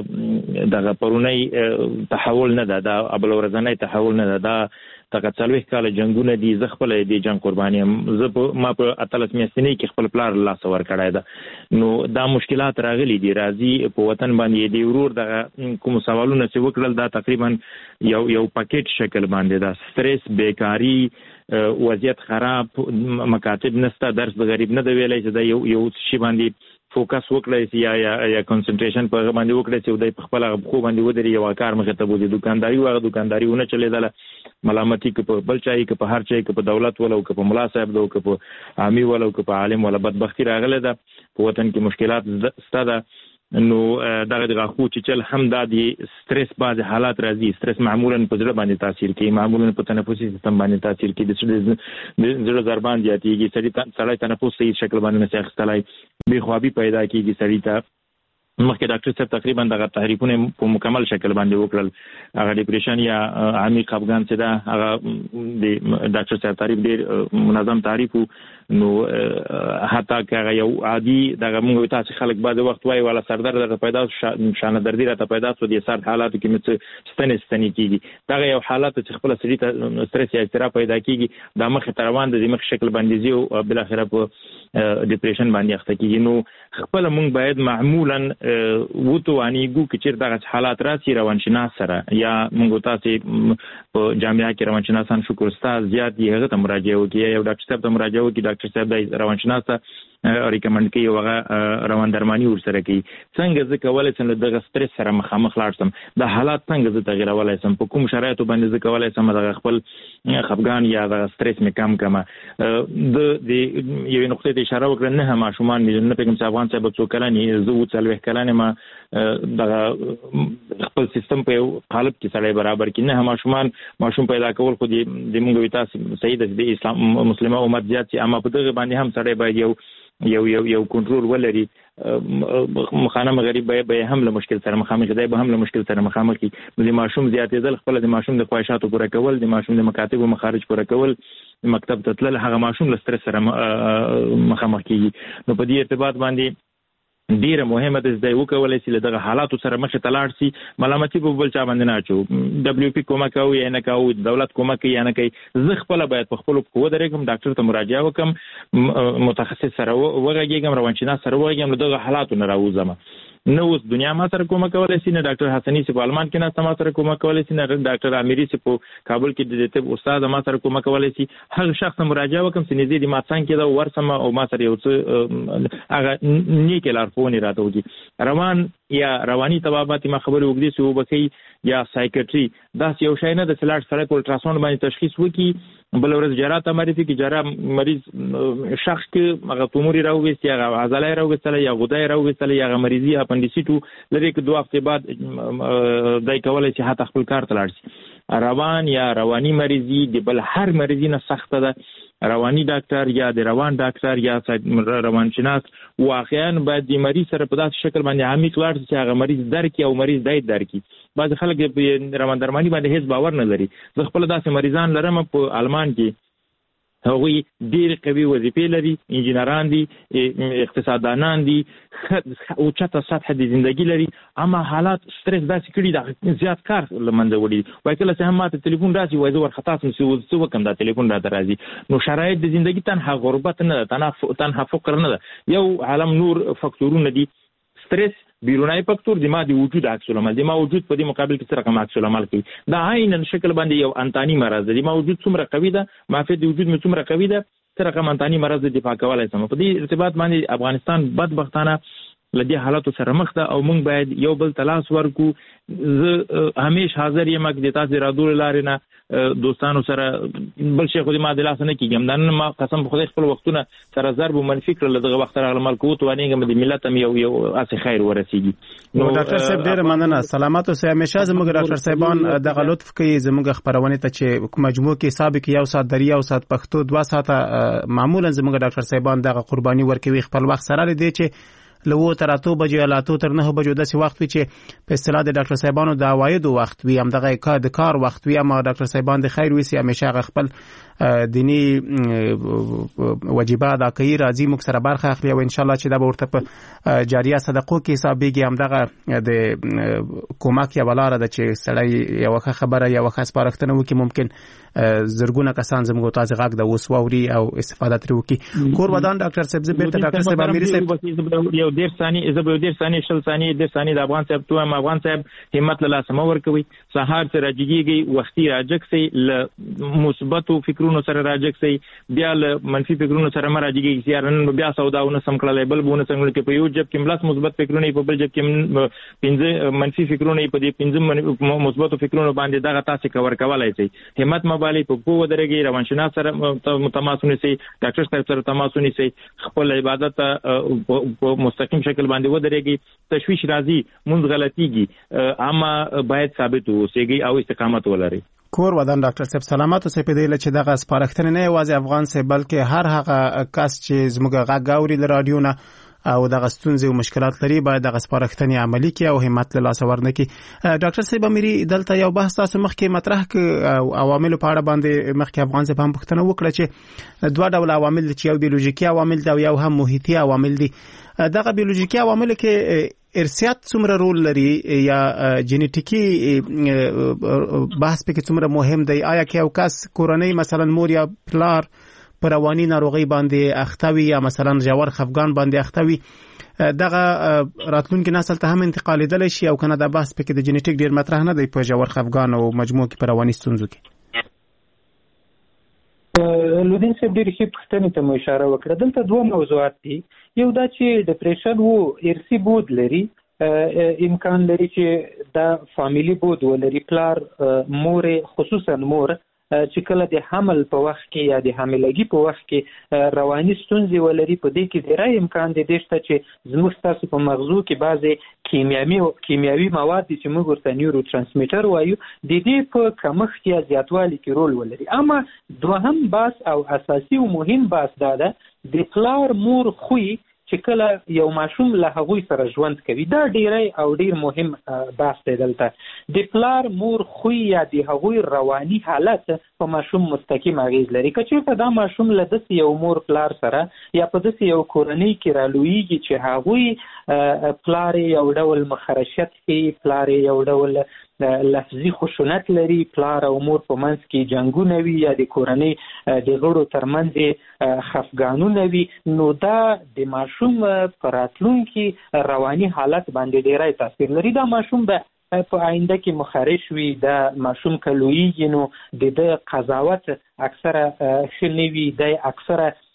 دغه پرونی تحول نه ده، دا ابل ورځنی تحول نه ده، دا دغه څلوېښت کاله جنګونه دي. زه خپله د جنګ قرباني یم. زه ما په اتلس میاشتنۍ کې خپل پلار له لاسه ورکړی ده. نو دا مشکلات راغلي دي، راځي په وطن باندې د ورور دغه کوم سوالونه چې وکړل دا تقریبا یو یو پاکټ شکل باندې ده. سترس، بیکاري، وضعیت خراب، مکاتب نسته، درس د غریب نه دی ویلی چې دا یو یو شي باندې فوکس وکړی چې یا یا یا کنسنټریشن په هغه باندې وکړی چې دوی په خپل خو باندې ودرې یو کار مخې ته بوځي. دکانداري وغه دکانداري ونه چلېدله، ملامتي که په بل چا که په هر چا که په دولت ولو که په ملا صاحب دو که په عامي ولو که په عالم ولا بدبختي راغله ده. په وطن کې مشکلات سته ده. نو دغه د غاښو چیچل هم دا د سټرس بعضې حالات راځي. سټرس معمولا په زړه باندې تاثیر کوي، معمولا په تنفسي سیستم باندې تاثیر کوي، د زړه ضربان زیاتېږي، سړی تنفس صحیح شکل باندې نشي اخیستلی، بې خوابي پیدا کېږي سړي ته. مخکې ډاکټر صاحب تقریبا دغه تعریفونه په مکمل شکل باندې وکړل. هغه ډیپریشن یا عمیق خفګان چې ده هغه د ډاکټر صاحب تعریف ډېر منظم تعریف و. نو حتی که هغه یو عادي دغه موږ وایو تاسې خلک بعضې وخت وایي والا سردرد درته پیدا شو، شانه دردي راته پیدا شو، د سرد حالاتو کې مې څه ستنې ستنې کېږي. دغه یو حالت چې خپله سړي ته سټرس یا اضطراب پیدا کېږي، دا مخې ته روان د مخ شکل باندې ځي او بالاخره په ډیپریشن باندې اخته کېږي. نو خپله موږ باید معمولا وتوانیږو که چېرته دغه حالات راسي روانشناس سره، یا موږ تاسې په جامعه کې روانشناسان شکر استاد زیات دي هغه ته مراجعه وکړي، یا یو ډاکټر صاحب ته مراجعه وکړي، ډاکټر صاحب د روانشناس ته ریکمند کوي او هغه روان درماني ورسره کوي. څنګه زه کولی شم له دغه سټرس سره مخامخ لاړ شم، دا حالات څنګه زه تغیرولی شم، په کوم شرایطو باندې زه کولی شم دغه خپل خفګان یا دغه سټرس مې کم کړمه. د یوې نقطې ته اشاره وکړه، نه ماشومان مې نه پوهېږم چې افغان صاحب څو کلن یې، زه اووه څلوېښت کلن یم. دغه خپل سیستم په یو قالب کې سړی برابر کړي. نه ماشومان ماشوم پیدا کول خو د موږ وایو تاسې صحیح ده چې د اسلام مسلمه امت زیات شي، اما په دغه باندې هم سړی باید یو یو یو یو کنټرول ولري. مخانه غریب به هم له مشکل سره مخامخ دی، به هم له مشکل سره مخامخ دي. د ماشوم زیاتېدل، خپل د ماشوم د خواهشاتو پوره کول، د ماشوم د مکاتبو مخارج پوره کول، مکتب ته تلل، هغه ماشوم له سټرس سره مخامخ کېږي. نو په دې ارتباط باندې ډیره مهمه ده چې دی وکولی شي له دغه حالاتو سره مخې ته لاړ شي. ملامتي په بل چا باندې نه اچو، ډبلیو پي کومک کوي یا نه کوي، دولت کومک کوي یا نه کوي، زه خپله باید په خپلو پښو ودرېږم، ډاکټر ته مراجعه وکړم، متخصص سره وغږېږم، روانشناس سره وغږېږم، له دغه حالاتو نه راوځم. نه اوس دنیا ما سره کومک کولی شي، نه ډاکټر حسني صاحب آلمان کې ناسته ما سره کومک کولی شي، نه ډاکټر امیري صاحب په کابل کې د طب استاد ما سره کومک کولی شي. هغه شخص مراجعه وکړم چې نږدې د ما څنګ کې ده ورسم او ما سره یو څه هغه نیکې لارښوونې راته وکړي. روان یا رواني طبابت ما خبرې وګړي سو وبکې یا سایکیټري دا یو شی نه د سلاټ سره په الټراساوند باندې تشخیص وکي بل ورځ جراحت معرفي کې جراح مریض شخص کې هغه توموري راوګي یا عضله راوګي یا غدای راوګي یا مریضي اپنډیسیټو لري کې دوه هفته بعد دای کولای شي حتی خپل کار ته لاړ شي روان یا رواني مریضي د بل هر مریضي نه سخته ده رواني ډاکټر یا د روان ډاکټر یا روانشناس واقعا باید د مریض سره په داسې شکل باندې عمیق لاړ شي چې هغه مریض درکې او مریض دای درکې بعض خلک په روان درماني باندې هیڅ باور نه لري زه خپل داسې مریضان لرم په آلمان کې هغوی ډېر قوي وظیفې لري انجینران دي اقتصاددانان دي اوچته سطح د ژوندۍ لري اما حالات سټرس داسې کړي دا زیات کار لمنځه وړي وای کله چې هم ماته ټلیفون راځي وای زه ورخطا سم چې وکم دا ټلیفون راته راځي نو شرایط د ژوندۍ تنها غربت نه ده تنها فقر نه ده یو عالم نور فاکتورونه دي سټرس بیرونی فاکتور د ما د وجود عکس العمل د ما وجود په دې مقابل کې څه رقم عکس العمل کوي دا عیناً شکل باندې یو انتانی مرض دی ما وجود څومره قوي ده معافیت د وجود مې څومره قوي ده څه رقم انتانی مرض د دفاع کولای شم په دې ارتباط باندې افغانستان بدبختانه لدې حالاتو سره مخ ده او موږ باید یو بل تلاش ورکو زه همیش حاضر یم چې تاسو رادول لارې نه دوستانو سره بل شي خو دې ما د لاس نه کېږم دا نن ما قسم په خدای خپل وختونه سره ضرب منفي کړل دغه وخت راغله ملکوت وانېږم د ملت هم یو یو اسې خیر ورسیږي نو ډاکټر صاحب ډېر مننه سلامات اوسئ همیشه زموږ ډاکټر صاحبان دغه لطف کوي زموږ خبرونه ته چې مجموع کې حساب کې یو ساعت دریا او ساعت پښتو دوه ساعته معمولا زموږ ډاکټر صاحبان دغه قرباني ورکوي خپل وخت سره لري چې لو تر اتو بجې یا لاتو تر نه بجو داسې وخت وي چې په اصطلاح د ډاکټر صاحبانو د عوایدو وخت وي هم دغه کار د کار وخت وي اما ډاکټر صاحبان د خیر وي همیشه خپل دینی واجبات ادا کوي راځي موږ سره برخه اخلي او ان شاء الله چې دا به ورته په جاریه صدقو کې حسابيږي هم دغه د کومک یا ولاره د چې سړی یو خبره یا وخت سپارښتنه وکي ممکن زرګونه کسان زموږ تاسو غاګ د وسووري او استفاده تر وکي کور ودان ډاکټر صاحب زه بیرته ډاکټر صاحب اميري صاحب یو ډیر ثاني زه به ډیر ثاني شل ثاني ډیر ثاني د افغان صاحب تو افغان صاحب همت له لاسه مور کوي سهار سره راځيږي وختي راځي ل مثبتو فکرونو سره راځي بیا له منفي فکرونو سره راځي چې رن بیا سوداونه سم کړل بل بونه څنګه کې په یو جب کې ملاس مثبت فکرونه په بل جب کې پنځه منفي فکرونه په دې پنځه مثبتو فکرونو باندې دغه تاسو کور کولای شي همت مبالي په کوو درګي روانشناس سره تماس ونیسي ډاکټر صاحب سره تماس ونیسي خپل عبادت په مستقیم شکل باندې ودرېږي تشویش راځي مونږ غلطيږي اما باید ثابت اوسېږي او استقامت ولري کور ودان ډاکټر صاحب سلامات اوسئ په دې چې دغه سپارښتنه نه یوازې افغان صاحب بلکې هر هغه کس چې زموږ غږ اوري له رادیو نه او دغه ستونزې او مشکلات لري باید دغه سپارښتنې عملي کړي او همت له لاسه ورنکړي. ډاکټر صاحب اميري دلته یو بحث تاسو مخکې مطرح ک او عوامل په اړه باندې مخکې افغان صاحب هم پوښتنه وکړه چې دوه ډول عوامل چې یو بیولوژیکي عوامل دي او یو هم محیطي عوامل دي. دغه بیولوژیکي عوامل کې ارثیات څومره رول لري یا جنیټیکي بحث پکې څومره مهم دی آیا کې یو کس کورنۍ مثلا مور یا پلار پر رواني ناروغي باندې اختوي یا مثلا جوړ خفګان باندې اختوي دغه راتلونکي نسل ته هم انتقالېدل شي او کنه د بحث پکې د جنیټیک ډیر مطرح نه دی په جوړ خفګان او مجموع کې پر رواني ستونزو کې. لودین صاحب ډېر ښه پوښتنې ته مو اشاره وکړه. دلته دوه موضوعات دي. یو دا چې ډپریشن وو ارثي بود لري امکان لري چې دا فامیلی بود ولري پلار مور خصوصا مور چې کله د حمل په وخت کې یا د حاملګي په وخت کې رواني ستونزې ولري په دې کې ډېر امکان دی دشته چې زموږ تاسو په مغزو کې بعضې کیمیاوي کیمیاوي مواد چې موږ ورته نیورو ترانسمیټر وایو د دې په کمښت یا زیاتوالي کې رول ولري. اما دوهم بحث او اساسي او مهم بحث دا ده د پلار مور خوی چې کله یو ماشوم له هغوی سره ژوند کوي دا ډیری او ډیر مهم بحث دی. دلته د پلار مور خوی یا د هغوی رواني حالت په ماشوم مستقیم اغیز لري. که چېرته دا ماشوم له داسې یو مور پلار سره یا په داسې یو کورنۍ کې رالویږي چې هغوی پلار یو ډول مخرشت کوي پلار یو ډول لفظي خشونت لري پلار او مور په منځ کې جنګونه وي یا د کورنۍ د غړو ترمنځ خفګانونه وي نو دا د ماشوم په راتلونکي رواني حالت باندې ډیری تاثیر لري. دا ماشوم به په آینده کې مخرش وي دا ماشوم که لویږي نو د ده قضاوت اکثره ښه نه وي دی اکثره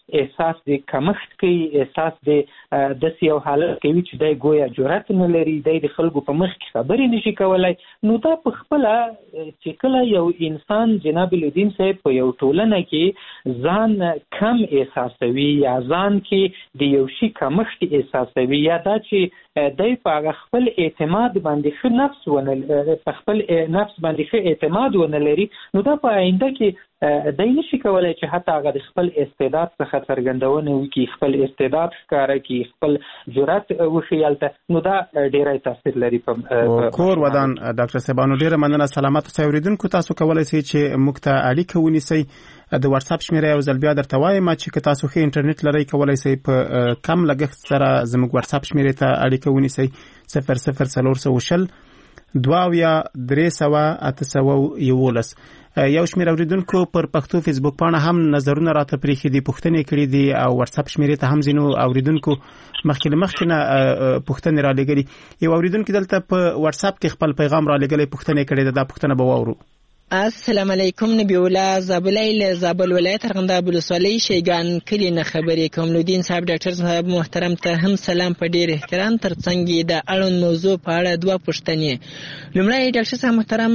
احساس د کمښت کوي، احساس د داسې یو حالت کوي چې دی ګویا جرأت نه لري، دی د خلکو په مخ کې خبرې نشي کولی. نو دا په خپله چې کله یو انسان جناب الدین صاحب په یو ټولنه کې ځان کم احساسوي یا ځان کې د یو شي کمښت احساسوي، یا دا چې دی په هغه خپل اعتماد باندې ښه نفس ونه په خپل نفس باندې ښه اعتماد ونه لري، نو دا په آینده کې دی نشي کولی چې حتی هغه د خپل استعداد څخه څرګندونه وکړي، خپل استعداد ښکاره کړي، خپل جرأت وښیي هلته. نو دا ډېری تاثیر لري په کور ودان. ډاکټر صاحبانو ډېره مننه. سلامت اوسئ. اورېدونکو تاسو کولی شئ چې موږ ته اړیکه ونیسئ. د واتساپ شمیره یو ځل بیا درته وایم چې که تاسو ښه انټرنیټ لرئ کولی شئ په کم لګښت سره زموږ واتساپ شمیرې ته اړیکه ونیسئ. صفر صفر څلور سوه شل دوه اویا درې سوه اته سوه یولس. یو شمېر اورېدونکو پر پښتو فیسبوک پاڼه هم نظرونه راته پرېښي دي، پوښتنې کړي دي، او واتساپ شمېرې ته هم ځینو اورېدونکو مخکې له مخکې نه پوښتنې رالېږلي. یو اورېدونکي دلته په واتساپ کې خپل پیغام رالېږلی، پوښتنې کړې ده. دا پوښتنه به واورو. السلام علیکم. نبی الله زابلای له زابل ولایت ارغنداب ولسوالۍ شیګان کلی نه خبرې کوم. نودین صاحب ډاکټر صاحب محترم ته هم سلام په ډیر احترام. ترڅنګ د اړوند موضوع په اړه دوه پوښتنې. لومړی ډاکټر صاحب محترم،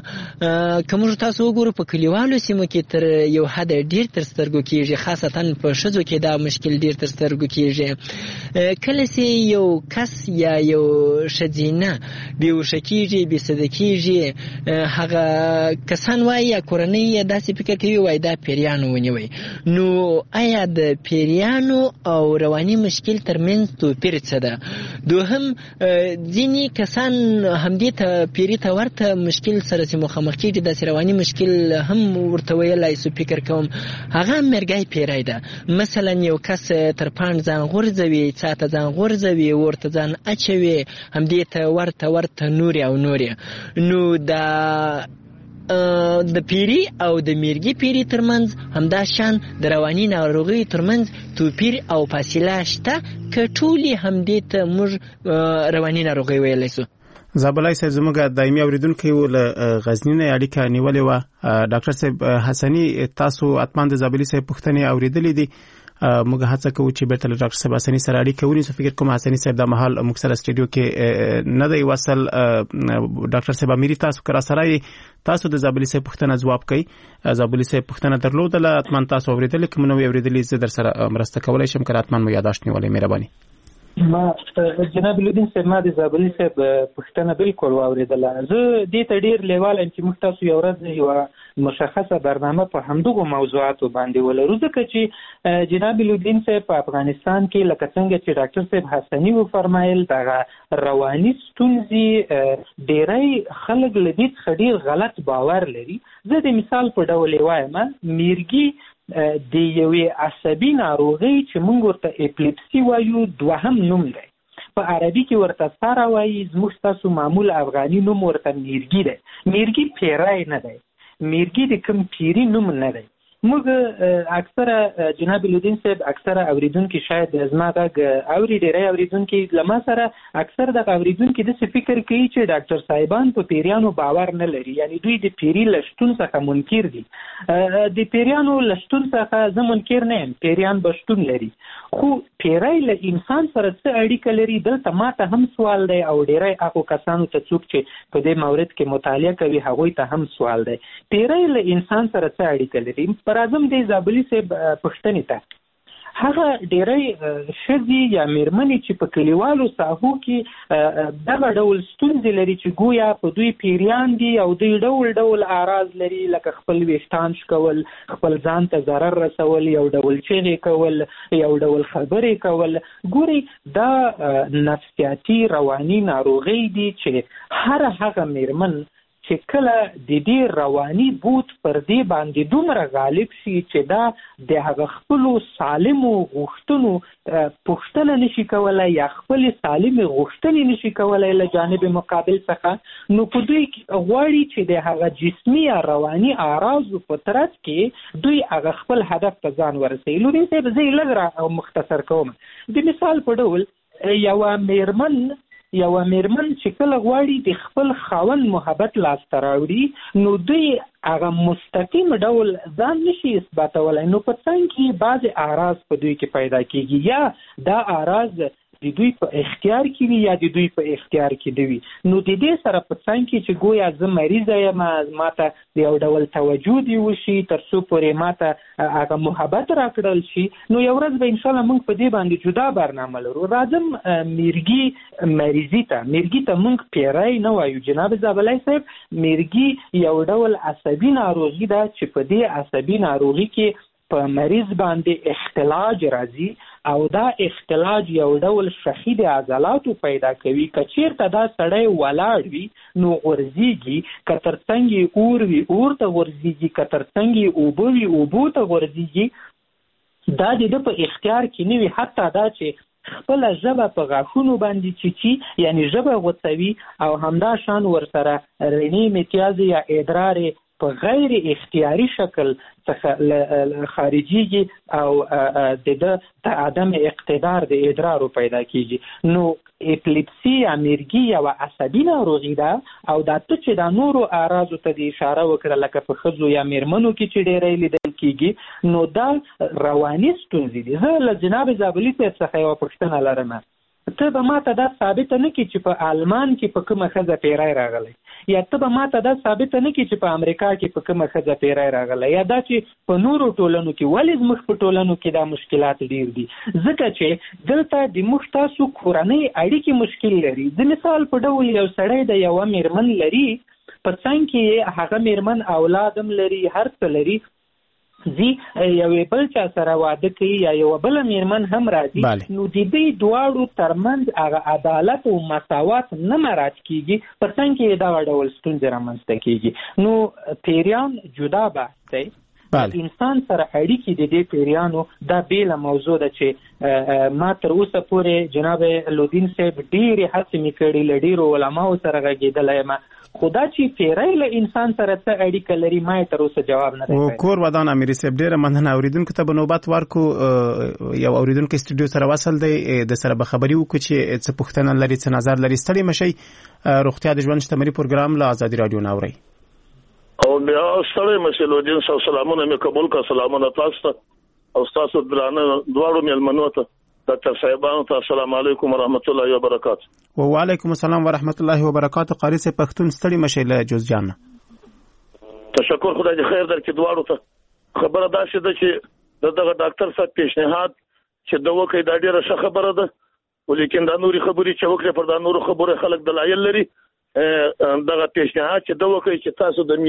کوم تاسو وګورو په کلیوالو سیمو کې تر یو حد ډیر تر سترګو کېږي، خاصتا په ښځو کې دا مشکل ډیر تر سترګو کېږي. کله چې یو کس یا یو ښځینه بېهوښه کېږي، بېسده کېږي، هغه کسان وایي یا کورنۍ یې داسې فکر کوي وایي دا پیریانو ونیوی. نو آیا د پیریانو او رواني مشکل ترمنځ توپیر څه ده؟ دوهم، ځینې کسان همدې ته پیري ته ورته مشکل سره چې مخامخ کېږي، داسې رواني مشکل هم ورته ویلی سو فکر کوم، هغه مرګی پیری ده. مثلا یو کس تر پاڼ ځان غورځوي، څا ته ځان غورځوي، ورته ځان اچوي، همدې ته ورته ورته نورې او نورې. نو دا د پیری او د میرګي پیری ترمنځ همدا شان د رواني ناروغۍ ترمنځ توپیر او فاصله شته که ټولې همدې ته موږ رواني ناروغۍ ویلی سو؟ زابلای صاحب زموږ دایمي اورېدونکی و له غزني نه اړیکه نیولې وه. ډاکټر صاحب حسني، تاسو حتما د زابلي صاحب پوښتنې اورېدلې دي. موږ هڅه کوو چې بیرته له ډاکټر صاحب حسني سره اړیکه ونیسو. فکر کوم حسني صاحب دا مهال موږ سره سټوډیو کې نه دی وصل. ډاکټر صاحب اميري، تاسو که راسره یې، تاسو د زابلي صاحب پوښتنه ځواب کوئ. زابلي صاحب پوښتنه درلودله، حتما تاسو اورېدلې، که مو نه وي اورېدلې زه در سره مرسته کولی شم، که حتما مو یاداشت نیولی. مهرباني. ما جناب الدین صاحب ما د زابلي صاحب پوښتنه بالکل واورېدله. زه دې ته ډېر لیوال یم چې موږ تاسو یو ورځ یوه مشخصه برنامه په همدغو موضوعاتو باندې ولرو، ځکه چې جناب الدین صاحب په افغانستان کې لکه څنګه چې ډاکټر صاحب حسني وفرمایل، دغه رواني ستونزې ډېری خلک له دې څخه ډېر غلط باور لري. زه د مثال په ډول یې وایم، میرګي د یوې عصبي ناروغۍ چې موږ ورته اپلیپسي وایو دوهم نوم دی. په عربي کې ورته ساره وایي، زموږ ستاسو معمول افغاني نوم ورته میرګي دی. میرګي پیری نه دی، میرګي د کوم پیري نوم نه دی. موږ اکثره جناب الدین صاحب اکثره اوریدونکي شاید زما غږ اوري، ډېری اوریدونکي له ما سره اکثر دغه اوریدونکي داسې فکر کوي چې ډاکټر صاحبان په پیریانو باور نه لري، یعنی دوی د پیري له شتون څخه منکر دي. د پیریانو له شتون څخه زه منکر نه یم، پیریان به شتون لري، خو پیری له انسان سره څه اړیکه لري؟ دلته ما ته هم سوال دی او ډېری هغو کسانو ته څوک چې په دې مورد کې مطالعه کوي هغوی ته هم سوال دی. پیری له انسان سره څه اړیکه لري؟ راځم د زابلي صاحب پوښتنې ته. هغه ډېری ښځې یا میرمنې چې په کلیوالو ساحو کې دغه ډول ستونزې لري چې ګویا په دوی پیریان دي او دوی ډول ډول اعراض لري، لکه خپل ویښتان شکول، خپل ځان ته ضرر رسول، یو ډول چغې کول، یو ډول خبرې کول. ګوري دا نفسیاتي رواني ناروغۍ دي چې هر هغه میرمن چې کله د دې رواني بوت پر دې باندې دومره غالب شي چې دا د هغه خپلو سالمو غوښتنو پوښتنه نشي کولی یا خپلې سالمې غوښتنې نشي کولی له جانب مقابل څخه، نو په دوی غواړي چې د هغه جسمي یا رواني اعراضو په ترڅ کې دوی هغه خپل هدف ته ځان ورسوي. لورین صاحب زه یې لږ را مختصر کوم. د مثال په ډول یوه میرمن یو میرمن چې کله غواړي د خپل خاوند محبت لاسته راوړي نو دوی هغه مستقیم ډول ځان نشي اثباتولی، نو په څنګ کې بعضې اعراض په دوی کې پیدا کېږي، یا دا اعراض د دوی په اختیار کې وي یا د دوی په اختیار کې دی وي. نو د دې سره په څنګ کې چې ګویا زه مریضه یم، ماته د یو ډول توجه دی وشي تر څو پورې ماته هغه محبت راکړل شي، نو یو ورځ به انشاءالله موږ په دې باندې جدا برنامه لرو. راځم میرګي مریضي ته، میرګي ته موږ پیری نه وایو جناب زابلی صاحب، میرګي یو ډول عصبي ناروغي ده چې په دې عصبي ناروغي کې په مریض باندې اختلاج راځي او دا اختلاج یو ډول شخی د عضلاتو پیدا کوي. که چیرته دا سړی ولاړ وي نو غورځېږي، که تر څنګ یې اور وي اور ته غورځېږي، که تر څنګ یې اوبه وي اوبو ته غورځېږي. دا د ده په اختیار کې نه وي، حتی دا چې خپله ژبه په غاښونو باندې چیچي یعنی ژبه غوڅوي او همدا شان ورسره رڼې متیازې یا ادرار په غیر اختیاري شکل څخه خارجيږي او د د عدم اقتدار د ادرارو پیدا کیږي. نو اپلیپسي یا میرګي یو عصبي ناروغي ده او دا ته چې د نورو اعراضو ته د اشاره وکړه لکه په ښځو یا میرمنو کې چې ډېری لیدل کیږي، نو دا رواني ستونزې دي. زه له جناب زابلي صاحب څخه یوه پوښتنه لرم، ته به ماته دا ثابته نه کړي چې په آلمان کې په کومه ښځه پیری راغلی، یا ته به ماته دا ثابته نه کړي چې په امریکا کې په کومه ښځه پیری راغلی، یا دا چې په نورو ټولنو کې ولې زموږ په ټولنو کې دا مشکلات ډیر دي. ځکه چې دلته د موږ تاسو کورنۍ اړیکې مشکل لري. د مثال په ډول یو سړی د یوه میرمن لري، په څنګ کې هغه میرمن اولاد هم لري، هر څه لري، زی یو بل چا سره واده کوي یا یو بل میرمن هم راځي، نو د دې دواړو ترمنځ هغه عدالت او مساوات نه مراعات کیږي، په څنګ کې دا ډول ستونزې رامنځته کیږي. نو پیریان جدا بحث دی، انسان سره اړیکې د دې پیریانو دا بیله موضوع ده چې ما تر اوسه پورې جناب لودین صاحب ډېرې هڅې مې کړي، له ډېرو علماو سره غږېدلی یم، خو دا چې پیری له انسان سره څه اړیکه لري ما یې تر اوسه جواب نه دی کړی. کور ودان امیري صاحب ډېره مننه. اورېدونکو ته به نوبت ورکو، یو اورېدونکی سټوډیو سره وصل دی، د سره به خبري وکړو چې څه پوښتنه لري، څه نظر لري. ستړي مشئ، روغتیا د ژوند شتمني پروګرام له ازادي راډیو نه اورئ. او بیا ستړي مشئ لودین صاحب، سلامونه مې قبول کړه. سلامونه تاسو ته او تاسو درانه دواړو مېلمنو ته، ډاکټر صاحبانو ته السلام علیکم ورحمت الله وبرکاته. وعلیکم السلام ورحمت الله وبرکاته. قاری صاحب پښتون ستړي مشئ له جوزجان. تشکر، خدای دې خیر درکړي دواړو ته. خبره دا شي ده چې دغه ډاکټر صاحب پیشنهاد چې د وکړي دا ډیره ښه خبره ده، ولیکن دا نوري خبرې چې وکړي پر دا نورو خبرو خلک دلایل لري. دغه پیشنهاد چې د وکړي چې تاسو د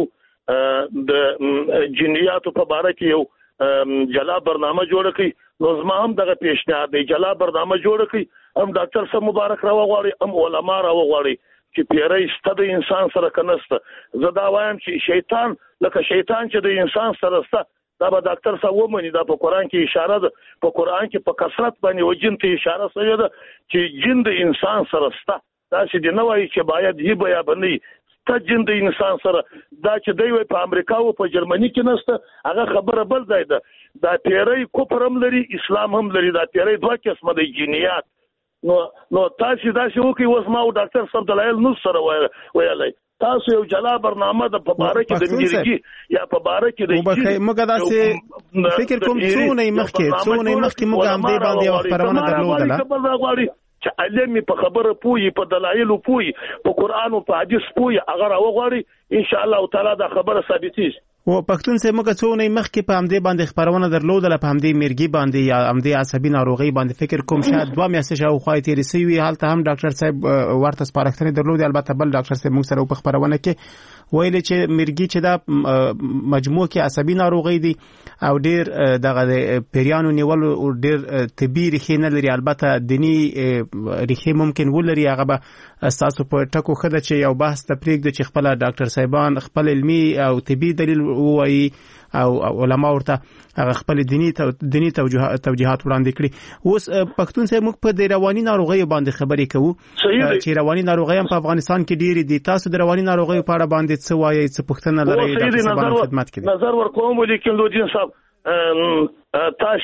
میرګي د جنیاتو په باره کې یو جلا برنامه جوړ کړئ، نو زما هم دغه پیشنهاد دی جلا برنامه جوړ کړئ. هم ډاکټر صاحب مبارک راوغواړي، هم علما راوغواړي چې پیری سته د انسان سره کنهسته. زه دا وایم چې شیطان لکه شیطان چې د انسان سره سته، دا به ډاکټر صاحب ومني. دا په قرآن کې اشاره ده، په قرآن کې په کثرت باندې و جن ته اشاره شوې ده چې جن د انسان سره سته. دا چې د نه وایي چې باید هی بیا بنئ ته جن د انسان سره. دا چې دی وایي په امریکا او په جرمني کې نسته، هغه خبره بل ځای ده. دا پیری کفر هم لري، اسلام هم لري. دا پیری دوه قسمه دی، جنیات. نو نو تاسو دا چې وکي وس ما او ډاکټر صاحب دلایل نو سره ویلای، تاسو یو جلا برنامه د په باره کې د میرګي یا په باره کې د وبخې موږ دا چې فکر کوم څو نه مخکې څو نه مخکې موږ هم دې باندې یو خبرونه درلودله چې علمي په خبره پوي، په دلایل پوي، په قران او په حدیث پوي، هغه راوغواړي ان شاء الله تعالی دا خبره ثابتېږي. و پښتون سه موږ څو نه مخکې په همدې باندې خبرونه درلودله، په همدې میرګي باندې یا همدې عصبي ناروغي باندې فکر کوم شاید دوه میاشتې شاوخوا تېرې سوي، هلته هم ډاکټر صاحب ورته سپارښتنې درلودې. البته بل ډاکټر صاحب موږ سره په خبرونه کې ویل چې میرګي چې دا مجموع کې عصبي ناروغي دي او ډېر دغه پیریانو نیول او ډېر طبي ریښې نه لري. البته دینی ریښې ممکن ولري، هغه به تاسو په ټکو خده چې یو بحث ته پرېږدو چې خپل ډاکټر صاحبان خپل علمي او طبي دلیل وایي او علما ورته هغه خپل دینی دینی توجیهات وړاندې کړي. اوس پښتون صاحب موږ په د رواني ناروغیو باندې خبرې کوو چې رواني ناروغي هم په افغانستان کې ډېرې دي. تاسو د رواني ناروغیو په اړه باندې څه وایي، څه پوښتنه لرئ؟ ډاکټر صاحب خدمت کې نظر ورکوم، ولیکن لودین صاحب تاسو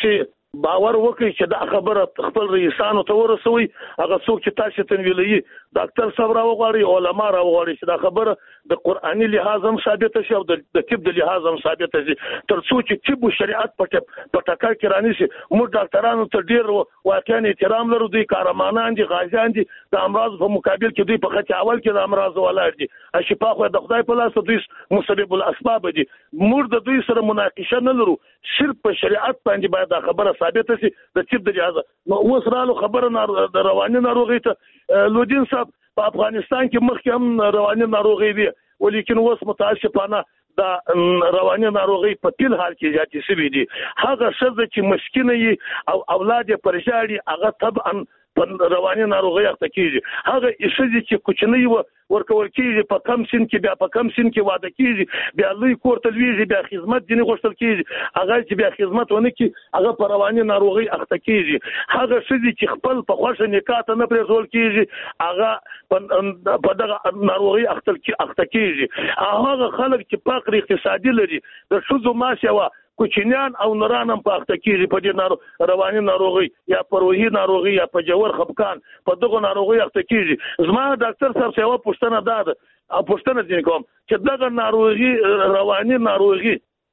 باور وکړي چې دا خبره خپل رئیسانو ته ورسوي هغه څوک چې تاسو ته ویلي ډاکټر صاحب راوغواړي علما راوغواړي چې دا خبره د قرآني لحاظ هم ثابت شي او د طب د لحاظ هم ثابت شي تر څو چې طب او شریعت په ټکر کې رانیسي موږ ډاکټرانو ته ډیر واقعا احترام لرو دوی کارمانان دي غازیان دي د امراض په مقابل کې دوی په خط اول کې د امراض ولاړ دي شفا خو د خدای په لاس دوی مسبب الاسباب دي موږ د دوی سره مناقشه نه لرو صرف په شریعت باندې باید دا خبره ثابت شي د طب د لحاظ نو اوس رالو خبره د رواني ناروغي ته لودین صاحب په افغانستان کې مخکې هم رواني ناروغي دي ولیکن اوس متاسفانه دا رواني ناروغي په ټول حال کې زیاتې شوې دي هغه څه چې مسکینه او اولاد پرشاړي هغه طبعا رواني ناروغي اخته کیږي هغه څه چې کوچنی ورکول کیږي په کم سن کې بیا په کم سن کې واده کیږي بیا لوی کور ته لویږي بیا خدمت دي نه غوښتل کیږي هغه چې بیا خدمت ونه کی هغه په رواني ناروغي اخته کیږي هغه څه چې خپل په خوښه نکاح ته نه پرېښول کیږي هغه په دغه ناروغي اخته اخته کیږي هغه خلک چې فقر اقتصادي لري د ښځو ماشوا کوچنیان او نران هم په اخته کیږي په دې نارو رواني ناروغي یا په روحي ناروغي یا په جوور خفقان په دغه ناروغي اخته کیږي زما ډاکټر صاحب څه و پوښتنه ده او پوښتنه ځین کوم چې دغه ناروغي رواني ناروغي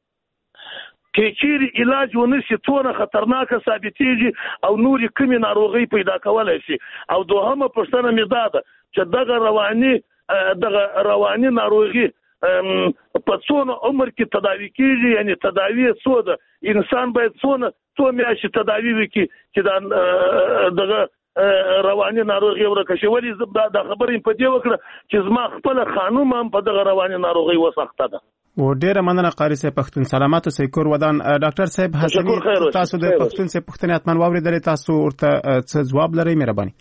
کې چیرې علاج ونشي څونه خطرناک ثابتېږي او نوري کومې ناروغي پیدا کولای شي او دوهمه پوښتنه مې ده چې دغه رواني دغه رواني ناروغي په څونه عمر کې تداوی کیږي یعنی تداوی څو ده انسان باید څونه څو میاشتې تداوی وکړي چې دا دغه رواني ناروغي ورکه شي ولې دا خبرې په دې وکړه چې زما خپل خانوم هم په دغه رواني ناروغي وسخته ده و ډیره مننه قاری صاحب پښتون سلامات اوسئ کور ودان ډاکټر صاحب حسنی تاسو د پښتون صاحب پښتنې اتمن واوریدل تاسو ورته څه جواب لرئ مهرباني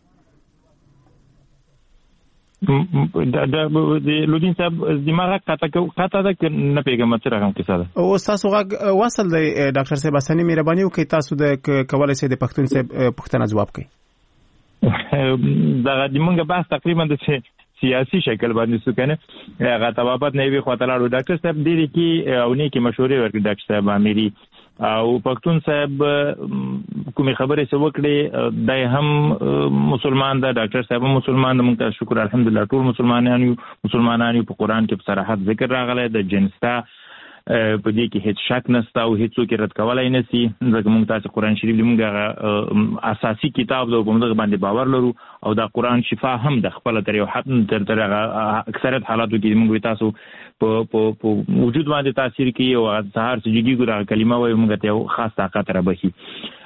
د لودین صاحب دماغه کاته کاته ده که نه پیغام څه رقم کیسه ده او تاسو غږ وصل دی ډاکټر صاحب حسنی مهرباني وکړئ تاسو د کولای شئ د پښتون صاحب پښتنه جواب کړئ دا د موږ بحث تقریبا د سیاسي شکل باندې سکنه هغه تبابت نه وی خاطر لاړو ډاکټر صاحب ډیری کې او نه کې مشورې ورکړي ډاکټر صاحب اميري او پښتون صاحب کومې خبرې څه وکړي دای هم مسلمان دا ډاکټر صاحب مسلمان د موږ شکر الحمدلله ټول مسلمانان یو مسلمانان په قران کې په صراحت ذکر راغلی د جنستا په دې کې هیڅ شک نشته او هیڅ څوک رد کولای نه شي ځکه موږ تاسو قران شریف موږ اساسي کتاب د کوم ځای باندې باور لرو او دا قران شفا هم د خپل تر یو حد تر تر اکثریت حالاتو کې موږ تاسو په په وجود باندې تاثیر کوي او سهار سجدي ګره کلمه وایي موږ ته یو خاص طاقت را بشي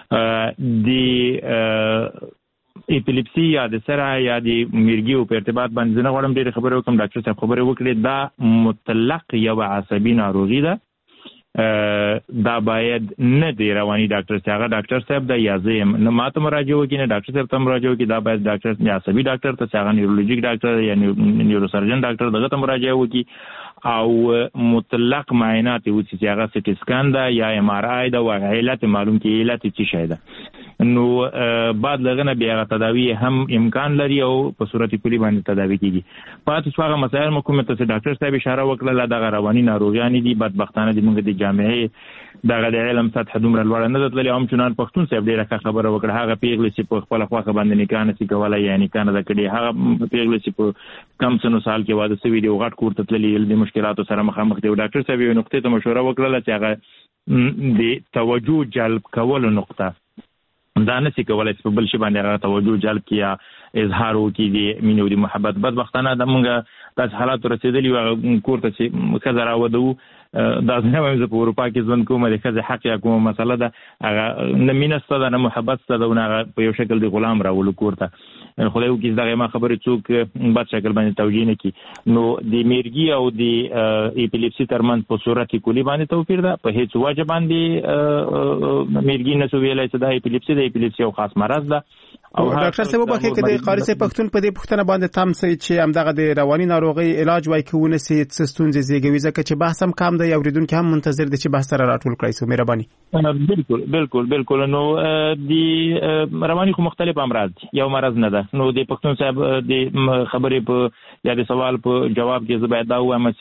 د اپیلیپسي یا د سره یا د مرګي او په ارتباط باندې نه غواړم ډېر خبرې وکم ډاکټر صاحب خبرې وکړي دا مطلق یو عصبي ناروغي ده دا باید نه دی رواني ډاکټر صاحب ډاکټر صاحب د یازم نه ماته مراجعه وکړي نه ډاکټر صاحب ته مراجعه وکړي دا باید ډاکټر عصبي ډاکټر ته څنګه نیورولوژیک ډاکټر یا نیوروسرجن ډاکټر دغه ته مراجعه وکړي او مطلق معاینات وکړي چې هغه سټي سکان ده یا ام ار آی ده او علت معلوم کې علت څه شي ده نو بعد لغنه بیا تداوی هم امکان لري او په صورت کلی باندې تداوی کیږي پاتې څوغه مسائل حکومت ته ډاکټر صاحب اشاره وکړه د رواني ناروغیان دي بدبختانه دي موږ د جامعې دغه د علم سطح دومره لوړ نه ده هم چنان پښتون صاحب ډیره خبره وکړه هغه پیغلې چې په خپل خواخه باندې نکاح نشي کولای یعنی کنه د کډي هغه پیغلې چې په کم سنو سال کې واده سوي دی غټ کور ته تللی د مشکلاتو سره مخامخ دی ډاکټر صاحب یو نقطه ته مشوره وکړه چې هغه د توجه جلب کولو نقطه دا نسی کولای چې په بل شي باندې هغه توجه جلب کیا اظهار وکړي د مینې او د محبت بدبختانه د موږ تاسو حالات رسیدلی و کور ته چې کزر راودو دا نه وایم چې په اروپا کې ځوان کومه د کزه حق یا کومه مسله ده هغه نه مینسته ده نه محبت ته ده نه په یو شکل د غلام راول کور ته خو یو کې دغه ما خبرې څوک بد شکل باندې توجیه نه کی نو د میرګي او د اپیلیپسي ترمن په صورت کلی باندې توپیر ده په هیڅ وجه باندې میرګي نه سو ویلای چې د اپیلیپسي د اپیلیپسي یو خاص مرض ده او ډاکټر صاحب په کې د قاری صاحب پښتون په دې پښتنه باندې تام سي چې همدغه د رواني ناروغي علاج وای کوونه سي ستونزې زیږوي ځکه چې بحث هم کم دی اوریدونکو هم منتظر دي چې بحث سره راټول کړئ سو مهرباني بالکل بالکل بالکل نو د رواني خو مختلف امراض یو مرض نه ده نو د پښتون صاحب د خبرې په یا د سوال په جواب کې زه باید دا وایم چې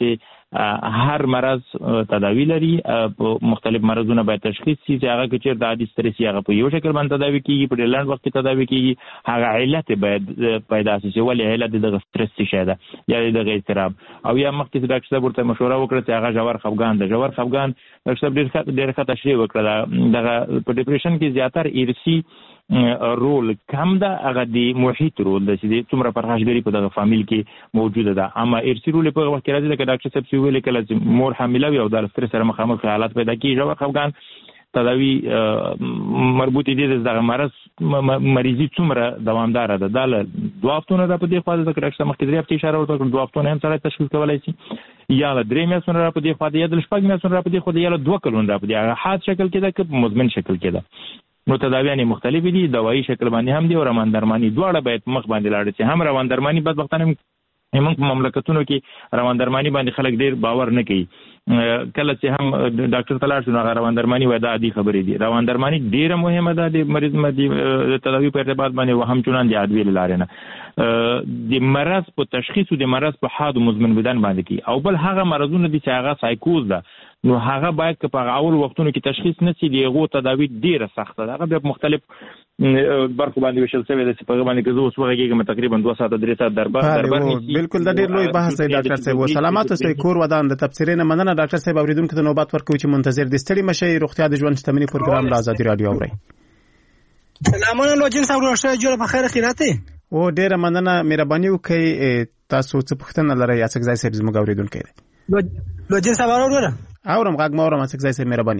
هر مرض تداوی لري، مختلف مرضونه باید تشخیص شي چې هغه کې چیرته عادي سترس هغه په یو شکل باندې تداوی کیږي، په ډېر لنډ وخت کې تداوی کیږي، هغه علت باید پیدا شي چې ولې علت د سترس څه ده یا د اضطراب. او یا مخکې ډاکټر صاحب ورته مشوره وکړه چې هغه ژور خفګان ده. ژور خفګان ډاکټر صاحب ډېر ډېر ښه تشریح وکړه. دغه په ډیپریشن کې زیاتره ارثي رول کم ده، هغه د محیط رول ده چې څومره پرخاشګري په دغه فامیل کې موجوده ده. اما ارثي رول په وخت کې راځي لکه ډاکټر صاحب چې ویل کله چې مور حامله وي او د سترس سره مخامخ حالات پیدا کیږي، ژور خفګان تداوی مربوط دي د دغه مرض مریضي څومره دوامدار ده. دا له دوه هفتو نه په دې خوا ده، ډاکټر صاحب مخکې درې هفتې اشاره وکړه، دوه هفتو نه هم سره تشخیص کولی شي، یا له درې میاشتو نه په دې خوا ده، یا د شپږ میاشتو نه په دې خوا ده، یا له دوه کلونو نه په دې هغه حاد شکل کې ده که په مزمن شکل کې ده. نو تداویان مختلفې دي، دوايي شکل باندې هم دي او روان درماني دواړه باید مخ باندې لاړ شي. هم روان درماني بدبختانه موږ په مملکتونو کې روان درماني باندې خلک ډیر باور نه کوي. کله چې هم ډاکټر ته لاړ شو هغه روان درماني وای دا عادي خبرې دي. روان درماني ډیره مهمه ده د مریض مدي تداوی په ارتباط باندې و هم چونان دي ادویه لاره نه د مرض په تشخیص او د مرض په حاد مزمن بدن باندې کی. او بل هغه مرضونه دي چې هغه سایکوز ده، نو هغه باید که په اول وختونو کې تشخیص نشي دیغه تداوی ډیره سخته ده. هغه به مختلف برخو باندې وشل شوی د په باندې کې زه اوس وغږیږم تقریبا دوه ساعته درې ساعته دربار دربار نشي. بالکل د ډیر لوی بحث دی ډاکټر صاحب. سلامات اوسئ. کور ودان د تبصرې نه مننه ډاکټر صاحب. اوریدونکو ته نوبت ورکوي چې منتظر دي ستړي مشي. روغتیا د ژوند شتمنۍ پروګرام له آزادي رادیو اوري. سلامونه لوجین صاحب، روغتیا جوړه په خیر خیرات. او ډیره مننه، مهرباني وکړئ تاسو څه پوښتنه لرئ یا څه ځای صاحب زموږ اوریدونکو دی. لوجین صاحب اورم اورم غږ ما اورم څه ځای صاحب مهرباني.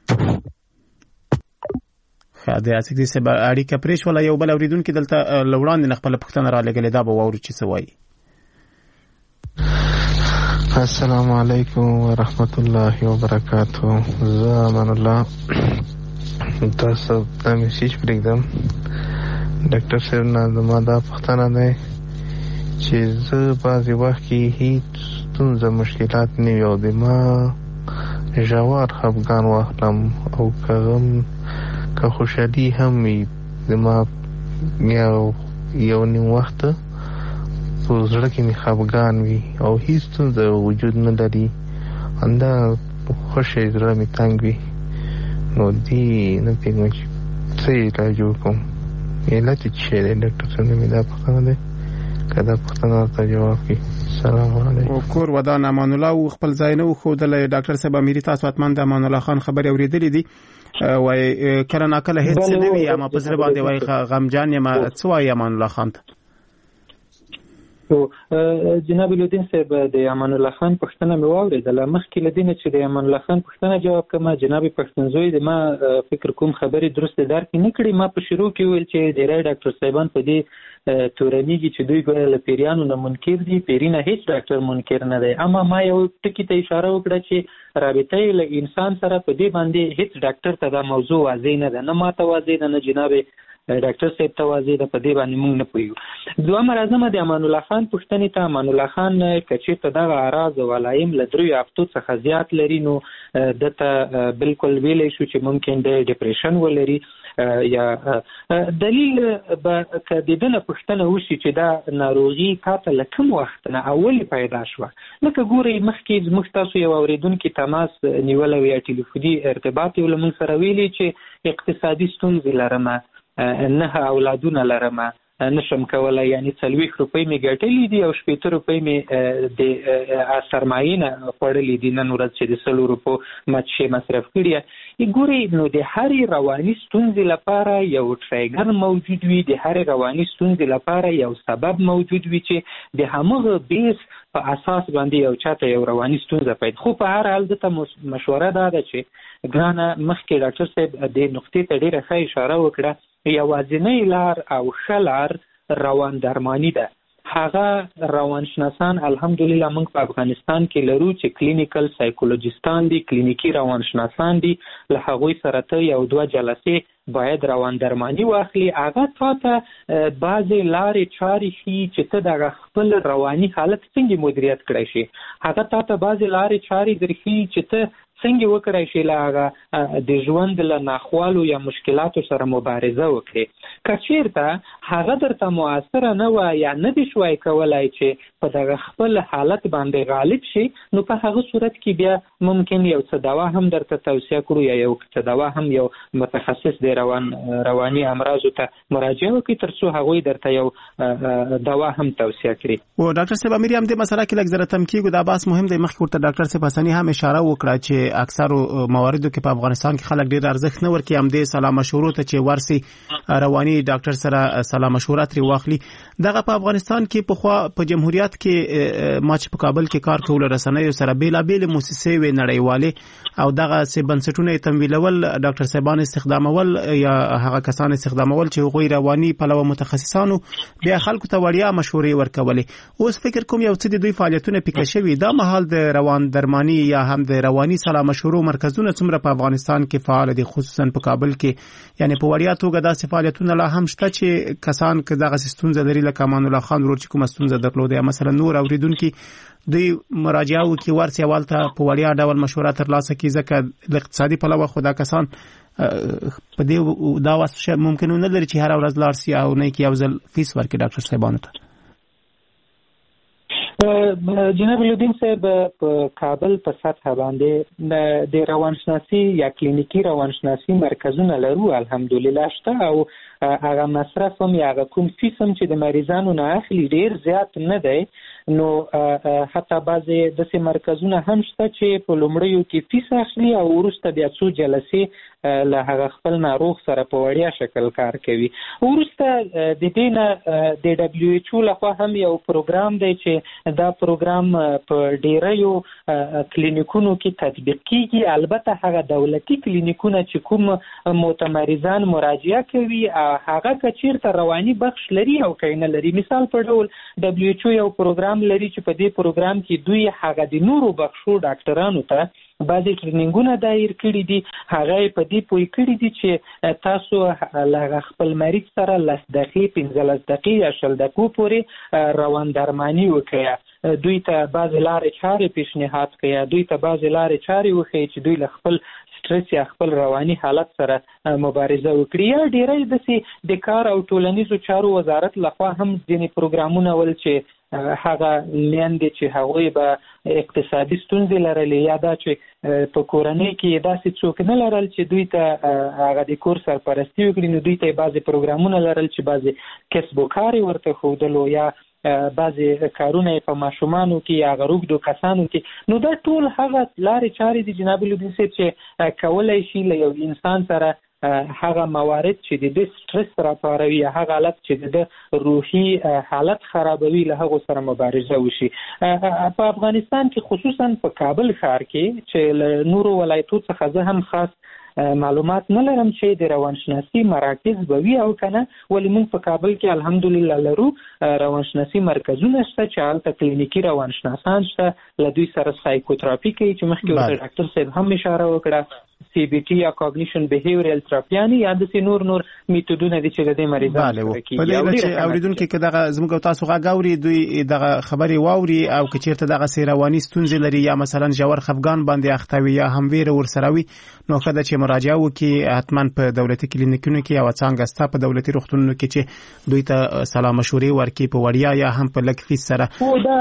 خاطر اسې دې سبا اړیکه پرېښ ولا یو بل اوریدونکو دلته لوړان نه خپل پوښتنه را لګلې دا به ووري چې څه وایي. السلام علیکم ورحمت الله وبرکاته. زه امان الله تاسو ته میسیج پرېږدم. ډاکټر صاحب نه زما دا پوښتنه ده چې زه بعضې وخت کې هیڅ ستونزه مشکلات نه وي او د ما ژور خفګان واخلم او که غم که خوشحالي هم وي د ما یو یو نیم وخت په زړه کې مې خفګان وي او هیڅ ستونزه وجود نه لري، همدا خوښۍ زړه مې تنګ وي. نو دې نه پوهېږم چې څه علاج وکړم. علت یې څه دی ډاکټر صاحب؟ مې دا پوښتنه دی، که دا پوښتنه ته جواب کړي. السلام علیکم. کور ودان امان الله او خپل ځای نه وښودلی. ډاکټر صاحب امیري تاسو حتما د امان الله خان خبرې اورېدلې دي. وایي کله ناکله هېڅ څه نه وي اما په زړه باندې وایي غمجان یم. څه وایي امان الله خان ته؟ جناب لودین صاحب د امان الله خان پښتنه مې واورېدله. مخکې له دې نه چې د امان الله خان پښتنه جواب کړم، جناب پښتنزوی د ما فکر کوم خبرې درسته درک نه کړې. ما په شروع کې ویل چې ډېری ډاکټر صاحبان په دې تورنیږي چې دوی ګوره له پیریانو نه منکر دي، پیری نه هیڅ ډاکټر منکر نه دی. اما ما یو ټکي ته اشاره وکړه چې رابطه یې له انسان سره په دې باندې هیڅ ډاکټر ته دا موضوع واضح نه ده، نه ما ته واضح ده نه جناب ډاکټر صاحب ته واضح ده. په دې باندې موږ نه پوهیږو. دویمه راځم د امان الله خان پوښتنې ته. امان الله خان که چېرته دغه اعراض او علایم له دریو هفتو څخه زیات لري نو دته بالکل ویلی شو چې ممکن د ډپریشن ولري یا دلیل به که د ده نه پوښتنه وشي چې دا ناروغي تاته له کوم وخت نه اولې پیدا شوه. لکه ګورئ مخکې زموږ تاسو یو اورېدونکي تماس نیولی و یا ټلیفوني ارتباط یې له موږ سره ویلي چې اقتصادي ستونزې لرمه، نه اولادونه لرمه، نشم کولای، یعنی څلوېښت روپۍ مې ګټلې دي او شپېته روپۍ مې د سرمایې نه خوړلې دي، نن ورځ چې د سلو روپو مچ شی مصرف کړي. ګورئ نو د هرې رواني ستونزې لپاره یو ټریګر موجود وي، د هرې رواني ستونزې لپاره یو سبب موجود وي چې د همغه بیس په اساس باندې یو چاته یو رواني ستونزه پیدا. خو په هر حال دته مشوره دا ده چې ګرانه مخکې ډاکټر صاحب د نقطې ته ډېره ښه اشاره وکړه، یوازینۍ لار او ښه لار روان درماني ده. هغه روانشناسان الحمدلله موږ په افغانستان کې لرو چې کلینیکل سایکولوژیستان دي، کلینیکی روانشناسان دي. له هغوی سره ته یو دوه جلسې باید روان درماني واخلي. هغه تاته بعضې لارې چارې ښیي چې ته دغه خپل رواني حالت څنګه مدیریت کړی شي. هغه تاته بعضې لارې چارې در ښیي چې ته څنګه وکړای شي له هغه د ژوند له ناخوالو یا مشکلاتو سره مبارزه وکړي. که چیرته هغه درته مؤثره نه وه یا نه دي شوی کولای چې په دغه خپل حالت باندې غالب شي، نو په هغه صورت کې بیا ممکن یو څه دوا هم درته توصیه کړو یا یو څه دوا هم یو متخصص د روان رواني امراضو ته مراجعه وکړي تر څو هغوی درته یو دوا هم توصیه کړي. او ډاکټر صاحب امیر هم د مسله کې لږ زره تم کېږو، دا بحث مهم دی. مخکې ورته ډاکټر صاحب حسني هم اشاره وکړه چې اکثرو مواردو کې په افغانستان کې خلک ډېر ارزښت نه ورکوي هم د سلا مشورو ته چې ورسي رواني ډاکټر سره سلا مشوره ترې واخلي. دغه په افغانستان کې پخوا په جمهوریت کې ما چې په کابل کې کار کول رسنیو سره بیلابېلې موسسې وې نړیوالې او دغه سه بنسټونه تمویلول، ډاکټر صاحبان استخدامول یا هغه کسان استخدامول چې هغوی رواني پلوه متخصصانو بیا خلکو ته وړیا مشورې ورکولې. اوس فکر کوم یو څه د دوی فعالیتونه پیکه شوي. دا مهال د روان درمانی یا هم د رواني سلا مشورو مرکزونه څومره په افغانستان کې فعال دي، خصوصا په کابل کې؟ یعنی په وړیا توګه داسې فعالیتونه لا هم شته چې کسان که دغه ستونزه لري لکه امان الله خان ورور چې کومه ستونزه درلوده مثلا نور اوریدونکي دوی مراجعه وکړي ورسي اولته په وړیا ډول مشوره ترلاسه کړي، ځکه د اقتصادي پلوه خو دا کسان په دې دا واسه ممکن نه لري چې هر ورځ لاړ شي او نه کې یو ځل فیس ورکړي ډاکټر صاحبانو ته. جناب لودین صاحب په کابل په سطح باندې د روانشناسي یا کلینیکي روانشناسي مرکزونه لرو الحمدلله شته او هغه مصرف هم یا هغه کوم فیس هم چې د مریضانو نه اخلي ډیر زیات نه دی. نو حتی بعضې داسې مرکزونه هم شته چې په لومړیو کې فیس اخلي او وروسته بیا څو جلسې له هغه خپل ناروغ سره په وړیا شکل کار کوي. وروسته د دې نه د ډبلیو ایچ او لخوا هم یو پروګرام دی چې دا پروګرام په ډیریو کلینیکونو کې تطبیق کیږي. البته هغه دولتي کلینیکونه چې کوم متمرزان مراجعه کوي هغه که چیرته رواني بخش لري او که نه لري، مثال په ډول ډبلیو ایچ او یو پروګرام لري چې په دې پروګرام کې دوی هغه د نورو بخشو ډاکټرانو ته بعضې ټرینینګونه دایر کړي دي، هغه یې په دې پوه کړي دي چې تاسو له خپل مریض سره لس دقیقې پنځلس دقیقې یا شل دقیقو پورې روان درماني وکړه، دوی ته بعضې لارې چارې پیشنهاد کړي، دوی ته بعضې لارې چارې وښیي چې دوی له خپل سټرس یا خپل رواني حالت سره مبارزه وکړي. یا ډیری داسې د کار او ټولنیزو چارو وزارت لخوا هم ځینې پروګرامونه ول چې هغه میندې چې هغوی به اقتصادي ستونزې لرلې یا دا چې په کورنۍ کې داسې څوک نه لرل چې دوی ته هغه د کور سرپرستي وکړي، نو دوی ته یې بعضې پروګرامونه لرل چې بعضې کسب و کار یې ورته ښودلو یا بعضې کارونه یې په ماشومانو کې یا هغه روږدو کسانو کې. نو دا ټول هغه لارې چارې دي جناب لودین صاحب چې کولی شي له یو انسان سره هغه موارد چې د دې سټرس راپاروي یا هغه حالت چې د ده روحي حالت خرابوي له هغو سره مبارزه وشي. په افغانستان کې خصوصا په کابل ښار کې چې له نورو ولایتو څخه زه هم خاص معلومات نه لرم چې د روانشناسي مراکز به وي او که نه، ولې موږ په کابل کې الحمدلله لرو روانشناسي مرکزونه شته چې هلته کلینیکي روانشناسان شته، له دوی سره سایکوتراپي کوي چې مخکې ورته ډاکټر صاحب هم اشاره وکړه، سی بی ټي یا کاګنیشن بیهیویرل تراپیانې یا داسې نور نور میتودونه دي چې د دې مریضانو سره کېږي. په دې چې اورېدونکي که دغه زموږ او تاسو غږ اوري دوی دغه خبرې واوري او که چېرته دغسې رواني ستونزې لري یا مثلا ژور خفګان باندې اخته وي یا هم ویره ورسره وي، نو ښه ده چې مراجعه وکړي حتما په دولتي کلینیکونو کې یوه څانګه شته په دولتي روغتونونو کې چې دوی ته سلا مشورې ورکړي په وړیا یا هم په لږ فیس سره.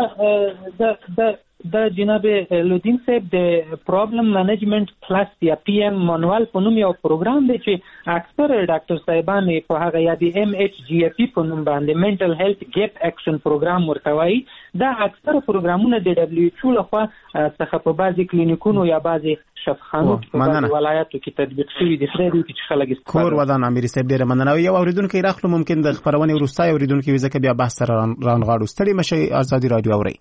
دا دا دا جناب لودین صاحب د پرابلم مینجمنت پلس یا پی ایم مانوال په نوم یو پروګرام دی چې اکثر ډاکټر صاحبان په هغه یا د ایم ایچ جی اف پی په نوم باندې منټل هیلث ګیپ اکشن پروګرام ورته وایي. دا اکثر پروګرامونه د ډبلیو ایچ او لخوا څخه په بعضې کلینیکونو یا بعضې شفاخانو په بعضې ولایاتو کې تطبیق شوي دي. خدای دې وکړي چې خلک استفاده کور ودان امیر صاحب ډېره مننه. یو اورېدونکی راخلو ممکن د خپرونې وروستی اورېدونکی وي ځکه بیا بحث سره رانغاړو. ستړي مشئ، ازادي راډیو اورئ.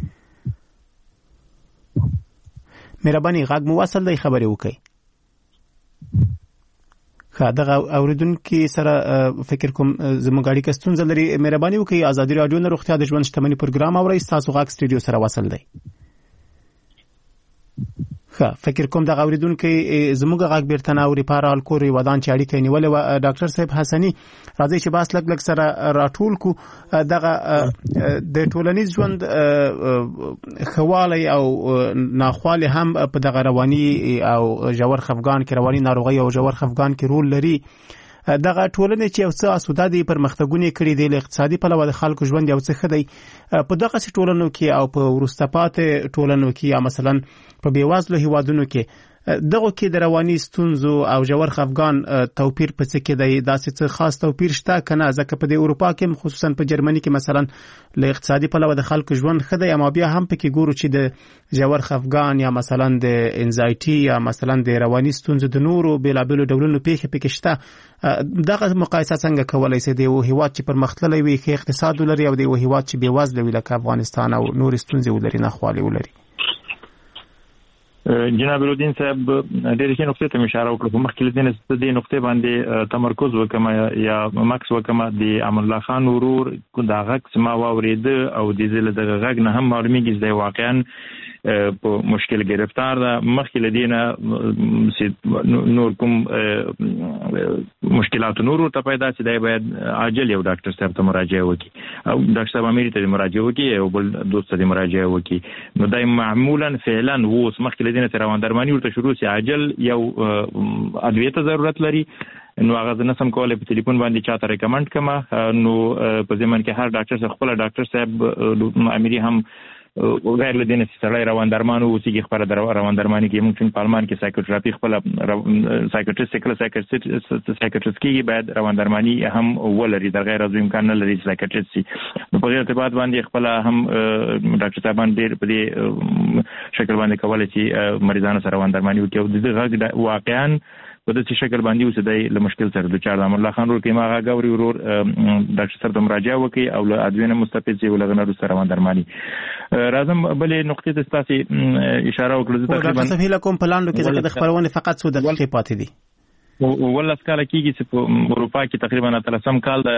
مهرباني غږ مو وصل دی، خبرې وکړئ. ښه دغه اورېدونکي سره فکر کوم زموږ اړیکه ستونزه لري. مهرباني وکړئ ازادي راډیو نه روغتیا د ژوند شتمني پروګرام اورئ، ستاسو غږ سټوډیو سره وصل دی. ښه فکر کوم د غوریدونکو زموږ غږ بیرته ناوري پارال کوري ودان چې اړیکه نیولې و ډاکټر صاحب حسني راځي چې باس لګ لګ سره راټول کو دغه د ټولنیز ژوند خواله او ناخواله هم په دغه رواني او جوړ خفقان کې رواني ناروغي او جوړ خفقان کې رول لري دغه ټولنه چې اوسه اسودادي پرمختګونه کړي دي اقتصادي په لور د خلکو ژوند یو څه خدي په دغه ټولنو کې او په ورستپات ټولنو کې یا مثلا په بیوازلو هیوادونو کې دغه کې د رواني ستونزو او جوړ خفقان توپیر په څه کې دی داسې څه خاص توپیر شته کنه ځکه په د اروپا کې خصوصا په جرمني کې مثلا له اقتصادي په لور د خلکو ژوند خدي اما بیا هم په کې ګورو چې د جوړ خفقان یا مثلا د انزایټي یا مثلا د رواني ستونزو د نورو بلابلو ډولونو پیښه پکې شته دغه مقایسه څنګه کولای شي د یو هیواد چې پرمختللی وي ښه اقتصاد ولري او د یو هیواد چې بیوازله وي لکه افغانستان او نور ستونزې ولري نه خالي ولري جناب الدین صاحب ډېر ښه نقطې ته اشاره وکړه په مخکې لدین ست دې نقطې باندې تمرکز وکم یا ماکس وکم د امان الله خان ورور دا غږ سما واورید او د زله د غږ نه هم معلومیږي چې واقعا په مشکل گرفتار ده مخکې لدینه نور کوم مشکلات نور ته پیدا چې دی باید عاجل یو ډاکټر صاحب ته مراجعه وکړي او ډاکټر صاحب امیر ته مراجعه وکړي او بل دوست ته مراجعه وکړي نو دای معمولا فعلا وو مخکې لدینه تر روان درمانی ورته شروع سي عاجل یو ادویه ته ضرورت لري نو هغه نه سم کولای په ټلیفون باندې چاته ریکمند کما نو په ځمن کې هر ډاکټر صاحب خپل ډاکټر صاحب امیر هم غیر لدینه سړی روان درمانو اوسېږي خبره در روان درمانی کې ممکن پالمان کې سایکوتراپي خپل سایکوټریست کله سایکوټریست کې باید روان درمانی هم ولري د غیر از امکان نه لري سایکوټریست نو په دې ارتباط باندې خپل هم ډاکټر صاحبان ډېر په دې شکل باندې کولای شي مریضانو سره روان درمانی وکړي او د غږ واقعا په دې شکل باندې اوسه دی له مشکل سره د چار امان الله خان ورو کې ما غاوري ورور ډاکټر سره د مراجعه وکي او له ادوینه مستفید شي ولغنه سره روان درمانی راځم بلې نقطې ته تاسو اشاره وکړه تقریبا څه هیله کوم پلان کې د خبرونه فقط سود دقیقې پاتې دي ولله سکاله کېږي چې په اروپا کې تقریبا اتلسم کال د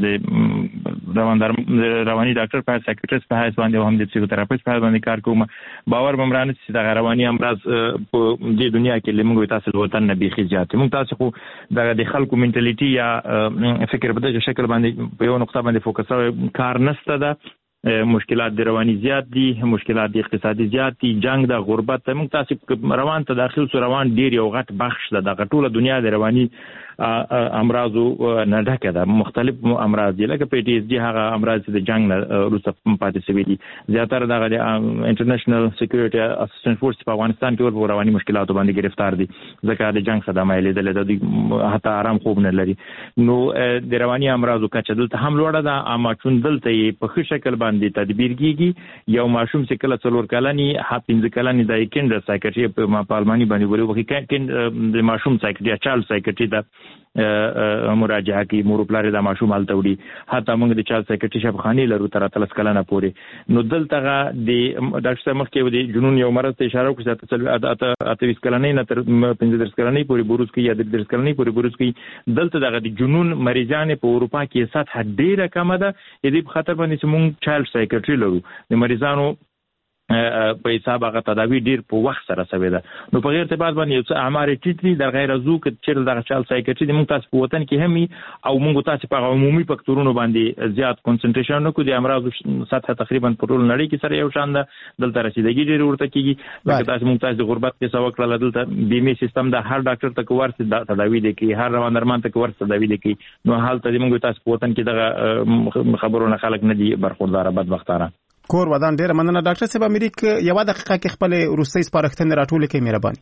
روان رواني ډاکټر په سایکیټریست په حیث باندې هم د پسیکوتراپیست په حیث باندې کار کوم باور بمرانه چې د رواني امراض په دې دنیا کې لمغوي تاسو وطن نه بيخي زیات موږ تاسو خو د خلکو منټالیټي یا فکر په دې شکل باندې په یو نقطه باندې فوکس کار نشته ده مشکلات د رواني زیات دي مشکلات د اقتصادي زیات دي جنگ د غربت موږ تاسو روان تداخل سره روان ډیر یو غټ بخش ده د ټوله دنیا د رواني امراضو نه ډکه ده مختلف امراض دي لکه پی ټي اس ډي هغه امراض د جنگ نه وروسته پاتې شوي دي زیاتره دغه انټرنیشنل سکیورټي اسسټنټ فورس په افغانستان کې ور رواني مشکلات باندې گرفتار دي ځکه د جنگ صدمه لیدل د حتی آرام خوب نه لري نو د رواني امراضو کچه دلته هم لوړه ده اما چون دلته په ښه شکل باندې تدبیر کیږي یو ماشوم چې کله څلور کلنی هپینځ کلنی د کیندر سایکیټری په پالمانی باندې ورو وکړي کیند د ماشوم سایکیټری چال سایکیټری د مراجعه کی مور پلار د ماشوم التوړي حتی موږ د چال سایکیټری شپخانی لرو تر اتلس کلنه پورې نو دلته د ډاکټر صاحب مخکې د جنون یو مرض ته اشاره وکړه چې اته ویس کلنې نه تر پنځه کلنې پورې بروز کې یا د درس کلنې پورې بروز کې دلته دغه د جنون مریضان په اروپا کې سطح ډیره کم ده دې په خاطر باندې چې موږ چایلډ سایکیټری لرو د مریضانو په حساب هغه تداوی ډیر په وخت سره سوي ده نو په غیر ارتباط باندې یو څه اعمار ټیټري در غیر ازو کې چې دغه چال سایکیټری د موږ تاسو په وطن کې هم او موږ تاسو په عمومي فکټورونو باندې زیات کنسنټریشن نکو د امراض سطح تقریبا په ټول نړۍ کې سره یو شان ده دلته رسیدګي ډیر ورته کیږي لکه تاسو موږ تاسو د غربت کې سوا کړل دلته بیمه سیستم د هر ډاکټر ته ورته تداوی دي کې هر روان درمان ته ورته تداوی دي کې نو حالت د موږ تاسو په وطن کې دغه خبرونه خلک نه دي برخوردار بدبختانه کور ودان ډیر مننه ډاکټر صاحب امریک یو دقیقه کې خپل روسي سپارښتنه راټول کړئ مهرباني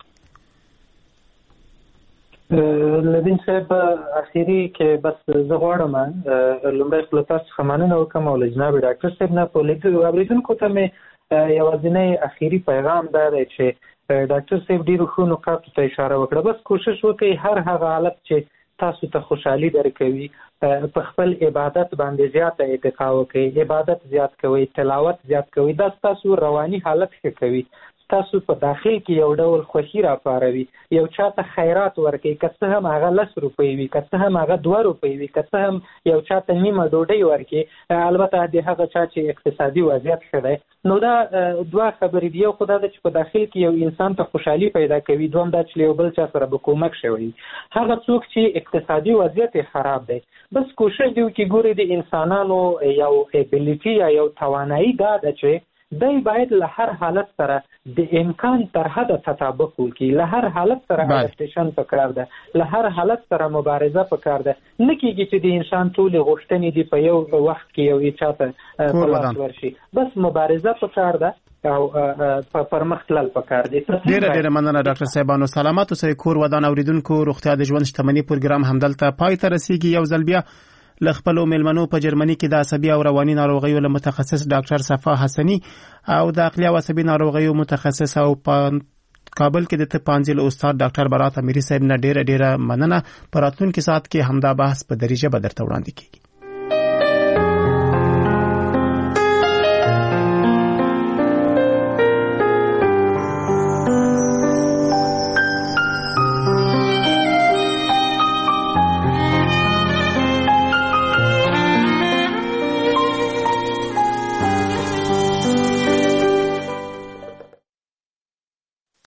لدین صاحب اخیری کې بس زه غواړم لومړی خپل تاسو خمانه وکم او جناب ډاکټر صاحب نه په لیدو اوریدونکو ته مې یوازینی اخیری پیغام دا دی چې ډاکټر صاحب ډیرو ښه نکاتو ته اشاره وکړه بس کوشش وکړئ هر هغه حالت چې تاسو ته خوشحالي درکوي په خپل عبادت باندې زیاته اتقا وکړئ عبادت زیات کوئ تلاوت زیات کوئ دا تاسو رواني حالت ښه کوي تاسو په داخل کې یو ډول خوښي راپاروي، یو چاته خیرات ورکړي، که څه هم هغه لس روپۍ وي، که څه هم هغه دوه روپۍ وي، که څه هم یو چاته نیمه ډوډۍ ورکړي، البته د هغه چا چې اقتصادي وضعیت ښه دی. نو دا دوه خبرې دي. یو خو دا ده چې په داخل کې یو انسان ته خوشحالي پیدا کوي، دوم دا چې یو بل چا سره به کومک شوی. هغه څوک چې اقتصادي وضعیت خراب دی بس کوشش دی چې ګوري د انسانانو یو ابیلیټي یا یو توانایي دا ده چې دی باید له هر حالت سره د امکان تر حده تطابق وکړي، له هر حالت سره اډاپټیشن پکار ده، له هر حالت سره مبارزه پکار ده. نه کېږي چې د انسان ټولې غوښتنې دي په یو وخت کې یو چاته په لاس ورشي، بس مبارزه پکار ده او پر مخ تلل پکار دي. ډیره ډیره مننه ډاکټر صاحبانو. سلامات اوسئ. کور ودان اوریدونکو، روغتیا د ژوند شتمنۍ پروګرام همدلته پای ته رسیږي. یو ځل بیا له خپلو میلمنو په جرمني کې د عصبي او رواني ناروغیو له متخصص ډاکټر صفا حسني او د عقلي او عصبي ناروغیو متخصص او په کابل کې د طب پوهنځي استاد ډاکټر برات امیري صاحب نه ډیره ډیره مننه. په راتلونکي ساعت کې همدا بحث په دریجه به درته وړاندې کیږي.